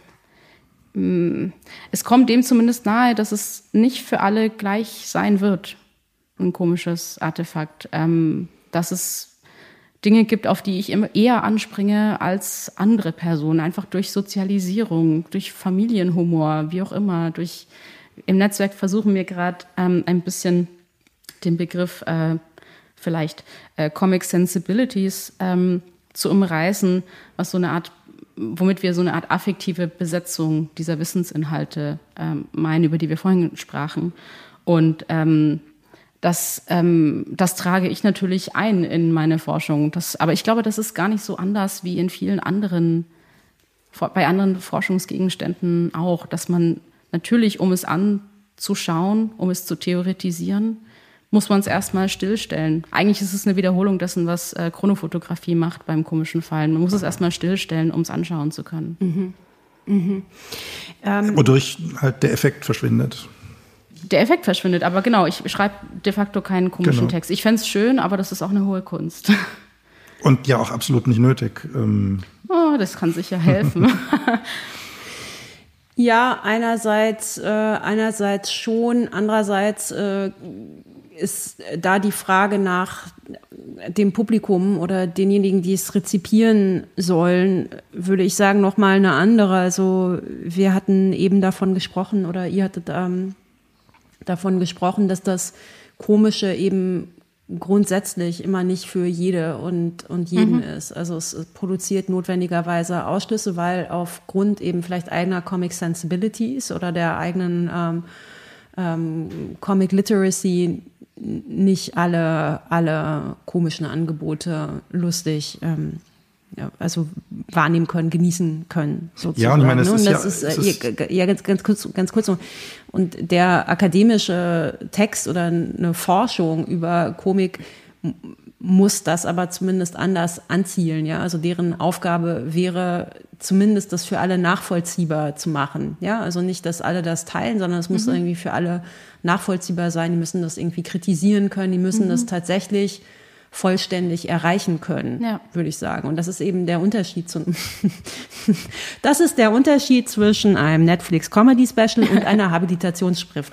mh, es kommt dem zumindest nahe, dass es nicht für alle gleich sein wird, ein komisches Artefakt. Ähm, dass es Dinge gibt, auf die ich immer eher anspringe als andere Personen, einfach durch Sozialisierung, durch Familienhumor, wie auch immer. Durch im Netzwerk versuchen wir gerade ähm, ein bisschen den Begriff äh, vielleicht äh, Comic Sensibilities ähm, zu umreißen, was so eine Art, womit wir so eine Art affektive Besetzung dieser Wissensinhalte ähm, meinen, über die wir vorhin sprachen. Und ähm, Das, ähm, das trage ich natürlich ein in meine Forschung. Das, aber ich glaube, das ist gar nicht so anders wie in vielen anderen, bei anderen Forschungsgegenständen auch, dass man natürlich, um es anzuschauen, um es zu theoretisieren, muss man es erstmal stillstellen. Eigentlich ist es eine Wiederholung dessen, was äh, Chronofotografie macht beim komischen Fallen. Man muss es erstmal stillstellen, um es anschauen zu können. Mhm. Mhm. Ähm, Wodurch halt der Effekt verschwindet. Der Effekt verschwindet, aber genau, ich schreibe de facto keinen komischen Genau. Text. Ich fände es schön, aber das ist auch eine hohe Kunst. Und ja auch absolut nicht nötig. Ähm Oh, das kann sicher helfen. Ja, einerseits, äh, einerseits schon, andererseits äh, ist da die Frage nach dem Publikum oder denjenigen, die es rezipieren sollen, würde ich sagen, nochmal eine andere. Also wir hatten eben davon gesprochen oder ihr hattet ähm, davon gesprochen, dass das Komische eben grundsätzlich immer nicht für jede und, und jeden mhm. ist. Also es produziert notwendigerweise Ausschlüsse, weil aufgrund eben vielleicht eigener Comic Sensibilities oder der eigenen ähm, ähm, Comic Literacy nicht alle, alle komischen Angebote lustig ähm, ja, also wahrnehmen können, genießen können, sozusagen. Ja, und ich meine, es und ist das ja, ist, es äh, ist ja, ganz, ganz kurz, ganz kurz noch. Und der akademische Text oder eine Forschung über Komik m- muss das aber zumindest anders anzielen, ja. Also deren Aufgabe wäre zumindest das für alle nachvollziehbar zu machen, ja. Also nicht, dass alle das teilen, sondern es muss mhm. irgendwie für alle nachvollziehbar sein. Die müssen das irgendwie kritisieren können, die müssen mhm. das tatsächlich vollständig erreichen können, ja. würde ich sagen. Und das ist eben der Unterschied zu, das ist der Unterschied zwischen einem Netflix-Comedy-Special und einer Habilitationsschrift.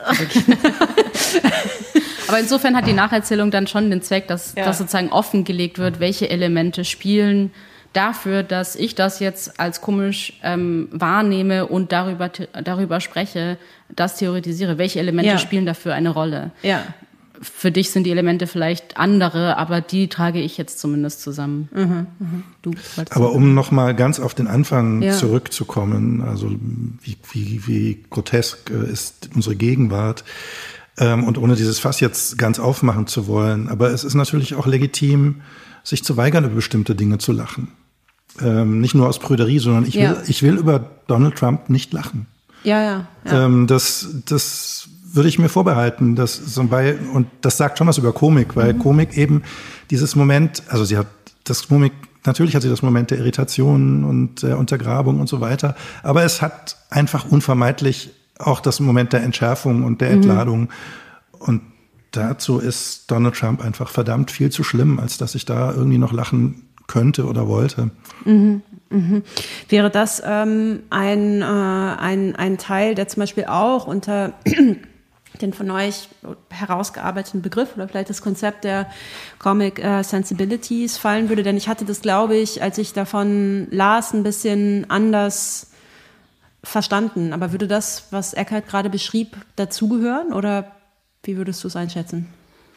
Aber insofern hat die Nacherzählung dann schon den Zweck, dass, ja. dass sozusagen offengelegt wird, welche Elemente spielen dafür, dass ich das jetzt als komisch ähm, wahrnehme und darüber, darüber spreche, das theoretisiere. Welche Elemente ja. spielen dafür eine Rolle? Ja. Für dich sind die Elemente vielleicht andere, aber die trage ich jetzt zumindest zusammen. Mhm, mhm. Du, aber um noch mal ganz auf den Anfang ja. zurückzukommen, also wie, wie, wie grotesk ist unsere Gegenwart. Ähm, und ohne dieses Fass jetzt ganz aufmachen zu wollen. Aber es ist natürlich auch legitim, sich zu weigern, über bestimmte Dinge zu lachen. Ähm, nicht nur aus Prüderie, sondern ich will, ja. ich will über Donald Trump nicht lachen. Ja, ja. ja. Ähm, das, das würde ich mir vorbehalten. Dass so bei, und das sagt schon was über Komik, weil mhm. Komik eben dieses Moment, also sie hat das Komik, natürlich hat sie das Moment der Irritation und der Untergrabung und so weiter, aber es hat einfach unvermeidlich auch das Moment der Entschärfung und der Entladung. Mhm. Und dazu ist Donald Trump einfach verdammt viel zu schlimm, als dass ich da irgendwie noch lachen könnte oder wollte. Mhm. Mhm. Wäre das ähm, ein, äh, ein, ein Teil, der zum Beispiel auch unter den von euch herausgearbeiteten Begriff oder vielleicht das Konzept der Comic äh, Sensibilities fallen würde? Denn ich hatte das, glaube ich, als ich davon las, ein bisschen anders verstanden. Aber würde das, was Eckhart gerade beschrieb, dazugehören oder wie würdest du es einschätzen?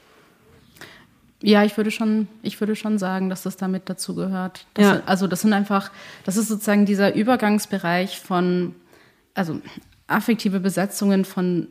Ja, ich würde schon, ich würde schon sagen, dass das damit dazugehört. Ja. Also das sind einfach, das ist sozusagen dieser Übergangsbereich von, also affektive Besetzungen von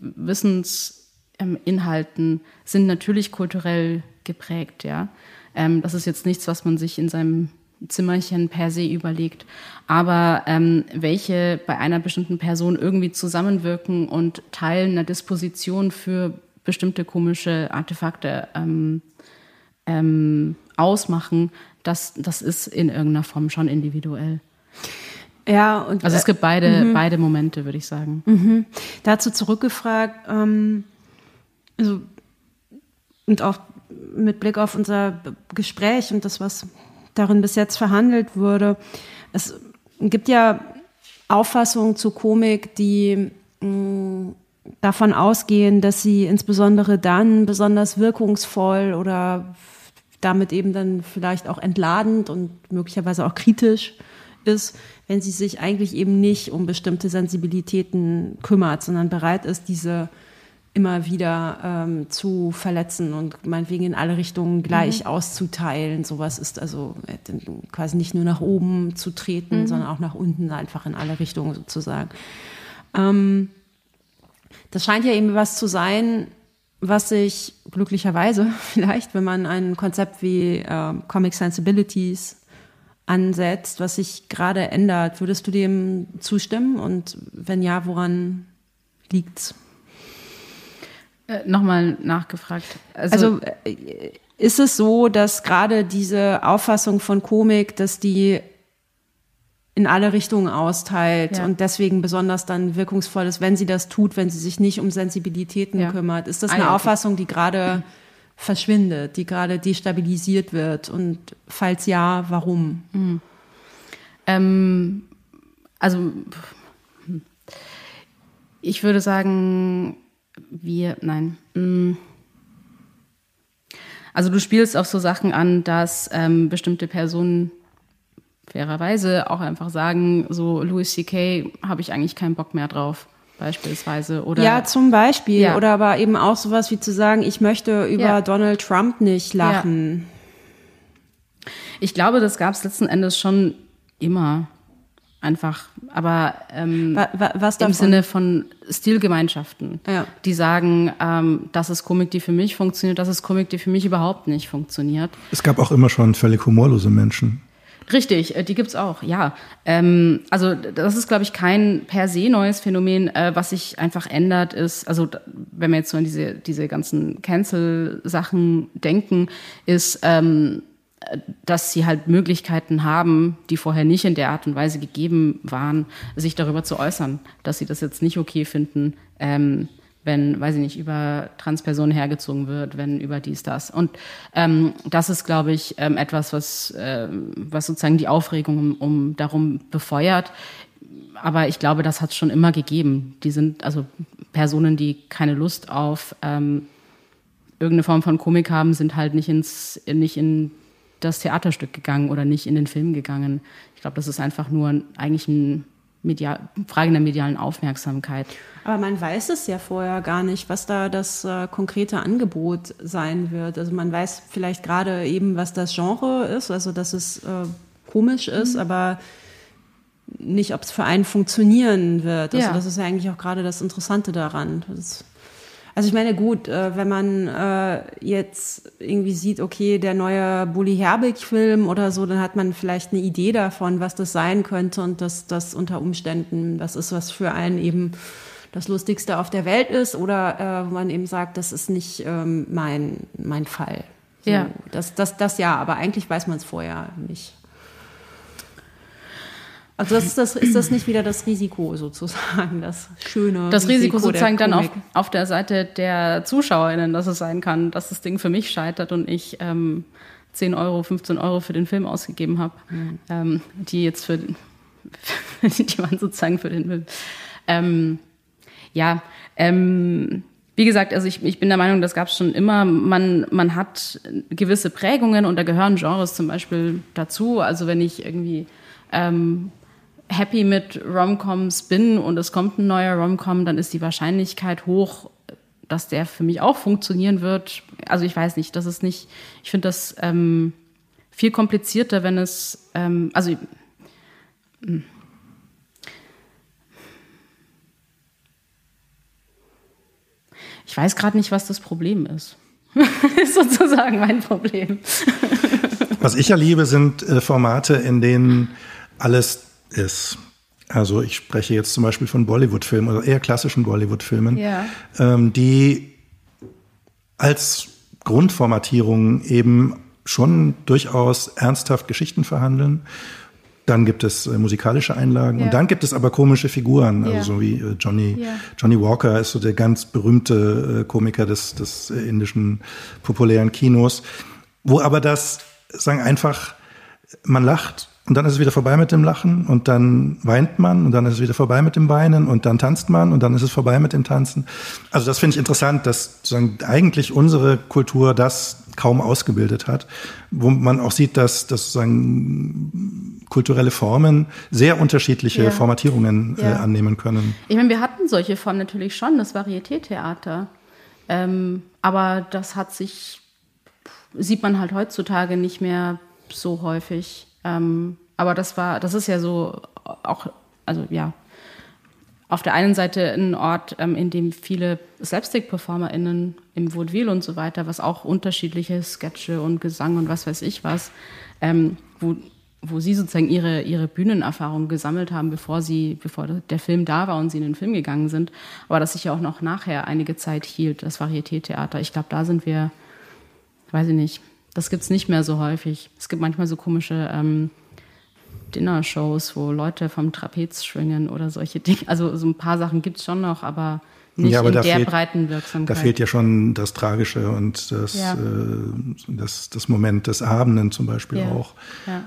Wissensinhalten sind natürlich kulturell geprägt, ja. Ähm, das ist jetzt nichts, was man sich in seinem Zimmerchen per se überlegt. Aber ähm, welche bei einer bestimmten Person irgendwie zusammenwirken und Teil einer Disposition für bestimmte komische Artefakte ähm, ähm, ausmachen, das, das ist in irgendeiner Form schon individuell. Ja, und also es gibt beide, äh, beide Momente, würde ich sagen. Mhm. Dazu zurückgefragt, ähm, also, und auch mit Blick auf unser Gespräch und das, was darin bis jetzt verhandelt wurde. Es gibt ja Auffassungen zu Komik, die mh, davon ausgehen, dass sie insbesondere dann besonders wirkungsvoll oder damit eben dann vielleicht auch entladend und möglicherweise auch kritisch ist, wenn sie sich eigentlich eben nicht um bestimmte Sensibilitäten kümmert, sondern bereit ist, diese immer wieder ähm, zu verletzen und meinetwegen in alle Richtungen gleich mhm. auszuteilen. Sowas ist also quasi nicht nur nach oben zu treten, mhm. sondern auch nach unten, einfach in alle Richtungen sozusagen. Ähm, das scheint ja eben was zu sein, was sich glücklicherweise vielleicht, wenn man ein Konzept wie äh, Comic Sensibilities ansetzt, was sich gerade ändert. Würdest du dem zustimmen? Und wenn ja, woran liegt's? Äh, Nochmal nachgefragt. Also, also äh, ist es so, dass gerade diese Auffassung von Komik, dass die in alle Richtungen austeilt ja. und deswegen besonders dann wirkungsvoll ist, wenn sie das tut, wenn sie sich nicht um Sensibilitäten ja. kümmert. Ist das eine ah, Auffassung, die gerade verschwindet, die gerade destabilisiert wird? Und falls ja, warum? Mhm. Ähm, also ich würde sagen, wir, nein. Also du spielst auf so Sachen an, dass ähm, bestimmte Personen fairerweise auch einfach sagen, so Louis C K habe ich eigentlich keinen Bock mehr drauf, beispielsweise. Oder ja, zum Beispiel. Ja. Oder aber eben auch sowas wie zu sagen, ich möchte über ja. Donald Trump nicht lachen. Ja. Ich glaube, das gab es letzten Endes schon immer. Einfach, aber ähm, wa, wa, was im Sinne von Stilgemeinschaften, ja. die sagen, ähm, das ist Komik, die für mich funktioniert, das ist Komik, die für mich überhaupt nicht funktioniert. Es gab auch immer schon völlig humorlose Menschen. Richtig, die gibt's auch, ja. Ähm, also das ist, glaube ich, kein per se neues Phänomen, äh, was sich einfach ändert, ist, also wenn wir jetzt so an diese, diese ganzen Cancel-Sachen denken, ist, ähm, dass sie halt Möglichkeiten haben, die vorher nicht in der Art und Weise gegeben waren, sich darüber zu äußern, dass sie das jetzt nicht okay finden, ähm, wenn, weiß ich nicht, über Transpersonen hergezogen wird, wenn über dies, das. Und ähm, das ist, glaube ich, ähm, etwas, was, ähm, was sozusagen die Aufregung um, um darum befeuert. Aber ich glaube, das hat es schon immer gegeben. Die sind also Personen, die keine Lust auf ähm, irgendeine Form von Komik haben, sind halt nicht ins, nicht in das Theaterstück gegangen oder nicht in den Film gegangen. Ich glaube, das ist einfach nur eigentlich ein Medial, Frage der medialen Aufmerksamkeit. Aber man weiß es ja vorher gar nicht, was da das äh, konkrete Angebot sein wird. Also man weiß vielleicht gerade eben, was das Genre ist, also dass es äh, komisch ist, mhm. aber nicht, ob es für einen funktionieren wird. Also ja. das ist ja eigentlich auch gerade das Interessante daran. Das, Also ich meine, gut, äh, wenn man äh, jetzt irgendwie sieht, okay, der neue Bully Herbig-Film oder so, dann hat man vielleicht eine Idee davon, was das sein könnte und dass das unter Umständen das ist, was für einen eben das Lustigste auf der Welt ist oder äh, wo man eben sagt, das ist nicht ähm, mein, mein Fall. So, ja. Das, das, das ja, aber eigentlich weiß man es vorher nicht. Also das ist, das, ist das nicht wieder das Risiko sozusagen, das schöne Das Risiko, Risiko sozusagen dann auf, Komik. auf der Seite der ZuschauerInnen, dass es sein kann, dass das Ding für mich scheitert und ich ähm, zehn Euro, fünfzehn Euro für den Film ausgegeben habe, mhm. ähm, die jetzt für, die waren sozusagen für den Film. Ähm, ja, ähm, wie gesagt, also ich, ich bin der Meinung, das gab es schon immer. Man, man hat gewisse Prägungen und da gehören Genres zum Beispiel dazu. Also wenn ich irgendwie ähm, happy mit Rom-Coms bin und es kommt ein neuer Rom-Com, dann ist die Wahrscheinlichkeit hoch, dass der für mich auch funktionieren wird. Also ich weiß nicht, das ist nicht, ich finde das ähm, viel komplizierter, wenn es, ähm, also mh. ich weiß gerade nicht, was das Problem ist. ist sozusagen mein Problem. Was ich ja liebe, sind äh, Formate, in denen alles ist. Also ich spreche jetzt zum Beispiel von Bollywood-Filmen oder eher klassischen Bollywood-Filmen, ja. ähm, die als Grundformatierung eben schon durchaus ernsthaft Geschichten verhandeln. Dann gibt es äh, musikalische Einlagen ja. und dann gibt es aber komische Figuren, also ja. so wie äh, Johnny ja. Johnny Walker ist so der ganz berühmte äh, Komiker des, des äh, indischen populären Kinos, wo aber das sagen einfach, man lacht und dann ist es wieder vorbei mit dem Lachen und dann weint man und dann ist es wieder vorbei mit dem Weinen und dann tanzt man und dann ist es vorbei mit dem Tanzen. Also das finde ich interessant, dass sozusagen eigentlich unsere Kultur das kaum ausgebildet hat, wo man auch sieht, dass, dass sozusagen kulturelle Formen sehr unterschiedliche ja. Formatierungen ja. äh, annehmen können. Ich meine, wir hatten solche Formen natürlich schon, das Varieté-Theater. Ähm, aber das hat sich, sieht man halt heutzutage nicht mehr so häufig. Ähm, aber das war, das ist ja so auch, also ja, auf der einen Seite ein Ort, ähm, in dem viele Slapstick-PerformerInnen im Vaudeville und so weiter, was auch unterschiedliche Sketche und Gesang und was weiß ich was, ähm, wo, wo sie sozusagen ihre, ihre Bühnenerfahrung gesammelt haben, bevor sie, bevor der Film da war und sie in den Film gegangen sind. Aber das sich ja auch noch nachher einige Zeit hielt, das Varieté-Theater. Ich glaube, da sind wir, weiß ich nicht, das gibt's nicht mehr so häufig. Es gibt manchmal so komische ähm, Dinner-Shows, wo Leute vom Trapez schwingen oder solche Dinge. Also so ein paar Sachen gibt's schon noch, aber nicht ja, aber in der fehlt, breiten Wirksamkeit. Da fehlt ja schon das Tragische und das, ja. äh, das, das Moment des Abenden zum Beispiel ja. auch. Ja.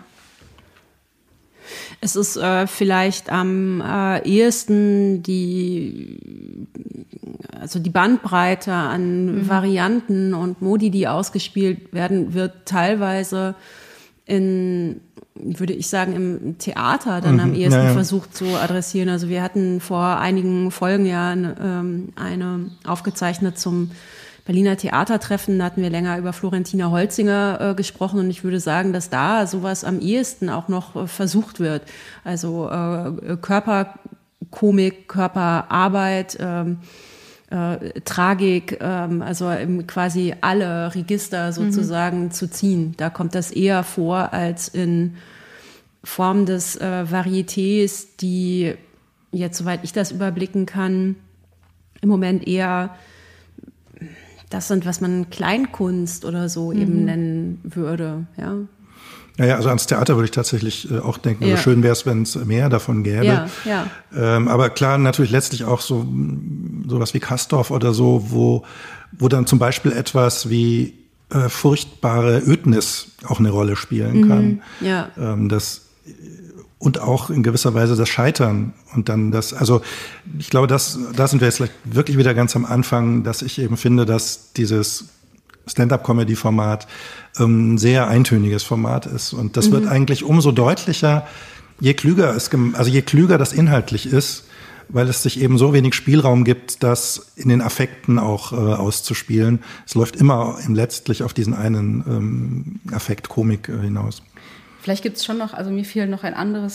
Es ist äh, vielleicht am äh, ehesten die, also die Bandbreite an mhm. Varianten und Modi, die ausgespielt werden, wird teilweise in, würde ich sagen, im Theater dann mhm. am ehesten ja, ja. versucht zu adressieren. Also wir hatten vor einigen Folgen ja eine, ähm, eine aufgezeichnet zum Berliner Theatertreffen, da hatten wir länger über Florentina Holzinger äh, gesprochen und ich würde sagen, dass da sowas am ehesten auch noch äh, versucht wird. Also äh, Körperkomik, Körperarbeit, ähm, äh, Tragik, ähm, also im quasi alle Register sozusagen mhm. zu ziehen. Da kommt das eher vor als in Form des äh, Varietés, die jetzt, soweit ich das überblicken kann, im Moment eher das sind, was man Kleinkunst oder so mhm. eben nennen würde, ja. Ja, ja, also ans Theater würde ich tatsächlich äh, auch denken. Ja. Also schön wäre es, wenn es mehr davon gäbe. Ja, ja. Ähm, aber klar, natürlich letztlich auch so sowas wie Castorf oder so, wo wo dann zum Beispiel etwas wie äh, furchtbare Ödnis auch eine Rolle spielen kann. Mhm. Ja. Ähm, das und auch in gewisser Weise das Scheitern und dann das, also ich glaube, das, da sind wir jetzt wirklich wieder ganz am Anfang, dass ich eben finde, dass dieses Stand-up-Comedy-Format ähm, ein sehr eintöniges Format ist und das mhm. wird eigentlich umso deutlicher, je klüger es, also je klüger das inhaltlich ist, weil es sich eben so wenig Spielraum gibt, das in den Affekten auch äh, auszuspielen. Es läuft immer im letztlich auf diesen einen ähm, Affekt Komik äh, hinaus. Vielleicht gibt es schon noch, also mir fiel noch ein anderes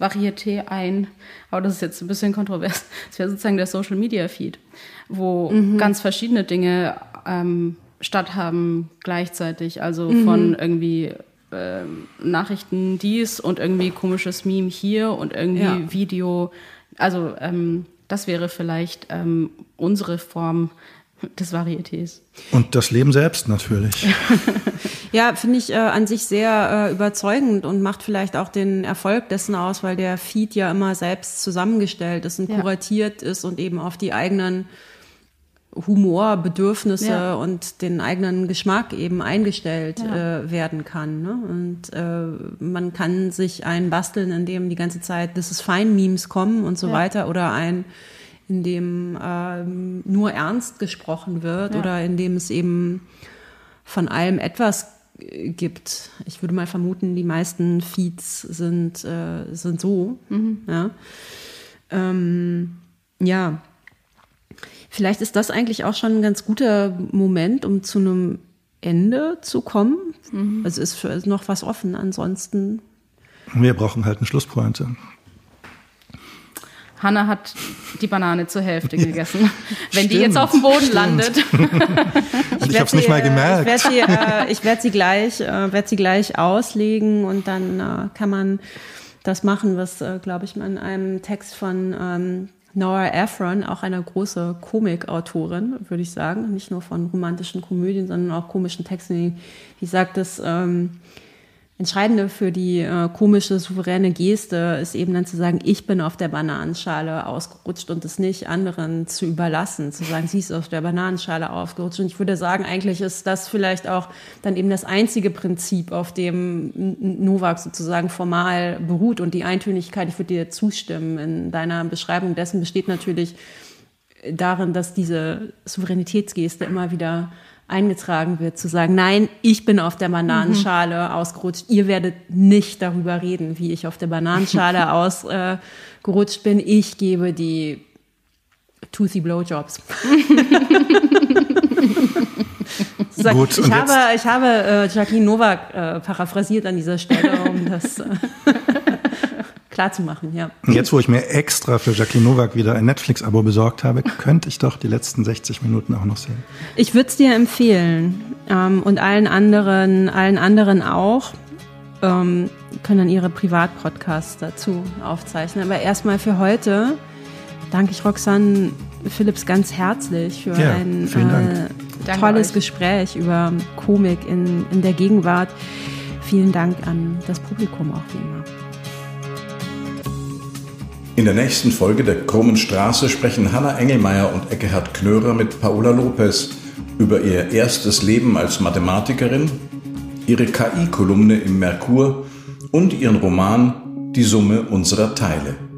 Varieté ein, aber das ist jetzt ein bisschen kontrovers. Das wäre sozusagen der Social Media Feed, wo mhm. ganz verschiedene Dinge ähm, statthaben gleichzeitig. Also mhm. von irgendwie äh, Nachrichten dies und irgendwie komisches Meme hier und irgendwie ja. Video. Also ähm, das wäre vielleicht ähm, unsere Form des Varietés. Und das Leben selbst natürlich. Ja, finde ich äh, an sich sehr äh, überzeugend und macht vielleicht auch den Erfolg dessen aus, weil der Feed ja immer selbst zusammengestellt ist und ja. kuratiert ist und eben auf die eigenen Humorbedürfnisse ja. und den eigenen Geschmack eben eingestellt ja. äh, werden kann. Ne? Und äh, man kann sich einen basteln, in dem die ganze Zeit This is Fine Memes kommen und so ja. weiter, oder ein in dem ähm, nur ernst gesprochen wird ja. oder in dem es eben von allem etwas gibt. Ich würde mal vermuten, die meisten Feeds sind, äh, sind so. Mhm. Ja. Ähm, ja, vielleicht ist das eigentlich auch schon ein ganz guter Moment, um zu einem Ende zu kommen. Mhm. Also ist, für, ist noch was offen, ansonsten. Wir brauchen halt eine Schlusspointe. Hanna hat die Banane zur Hälfte gegessen. Wenn Stimmt. die jetzt auf dem Boden Stimmt. landet. ich ich habe es nicht mal gemerkt. Ich werde sie, äh, ich werd sie, gleich, äh, werd sie gleich auslegen und dann äh, kann man das machen, was, äh, glaube ich, man in einem Text von ähm, Nora Ephron, auch eine große Komikautorin, würde ich sagen, nicht nur von romantischen Komödien, sondern auch komischen Texten, die, die sagt, dass ähm, Entscheidende für die äh, komische, souveräne Geste ist eben dann zu sagen, ich bin auf der Bananenschale ausgerutscht und es nicht anderen zu überlassen, zu sagen, sie ist auf der Bananenschale ausgerutscht. Und ich würde sagen, eigentlich ist das vielleicht auch dann eben das einzige Prinzip, auf dem Novak sozusagen formal beruht. Und die Eintönigkeit, ich würde dir zustimmen, in deiner Beschreibung dessen besteht natürlich darin, dass diese Souveränitätsgeste immer wieder eingetragen wird, zu sagen, nein, ich bin auf der Bananenschale mhm. ausgerutscht. Ihr werdet nicht darüber reden, wie ich auf der Bananenschale ausgerutscht äh, bin. Ich gebe die toothy Blowjobs. Sag, Gut, ich, habe, ich habe äh, Jacqueline Novak äh, paraphrasiert an dieser Stelle, um das äh, klar zu machen, ja. Jetzt, wo ich mir extra für Jacqueline Novak wieder ein Netflix-Abo besorgt habe, könnte ich doch die letzten sechzig Minuten auch noch sehen. Ich würde es dir empfehlen ähm, und allen anderen, allen anderen auch, ähm, können dann ihre Privatpodcasts dazu aufzeichnen. Aber erstmal für heute danke ich Roxanne Philipps ganz herzlich für ja, ein äh, tolles Gespräch über Komik in, in der Gegenwart. Vielen Dank an das Publikum auch wie immer. In der nächsten Folge der Krummen Straße sprechen Hanna Engelmeier und Ekkehard Knörer mit Paola Lopez über ihr erstes Leben als Mathematikerin, ihre K I-Kolumne im Merkur und ihren Roman Die Summe unserer Teile.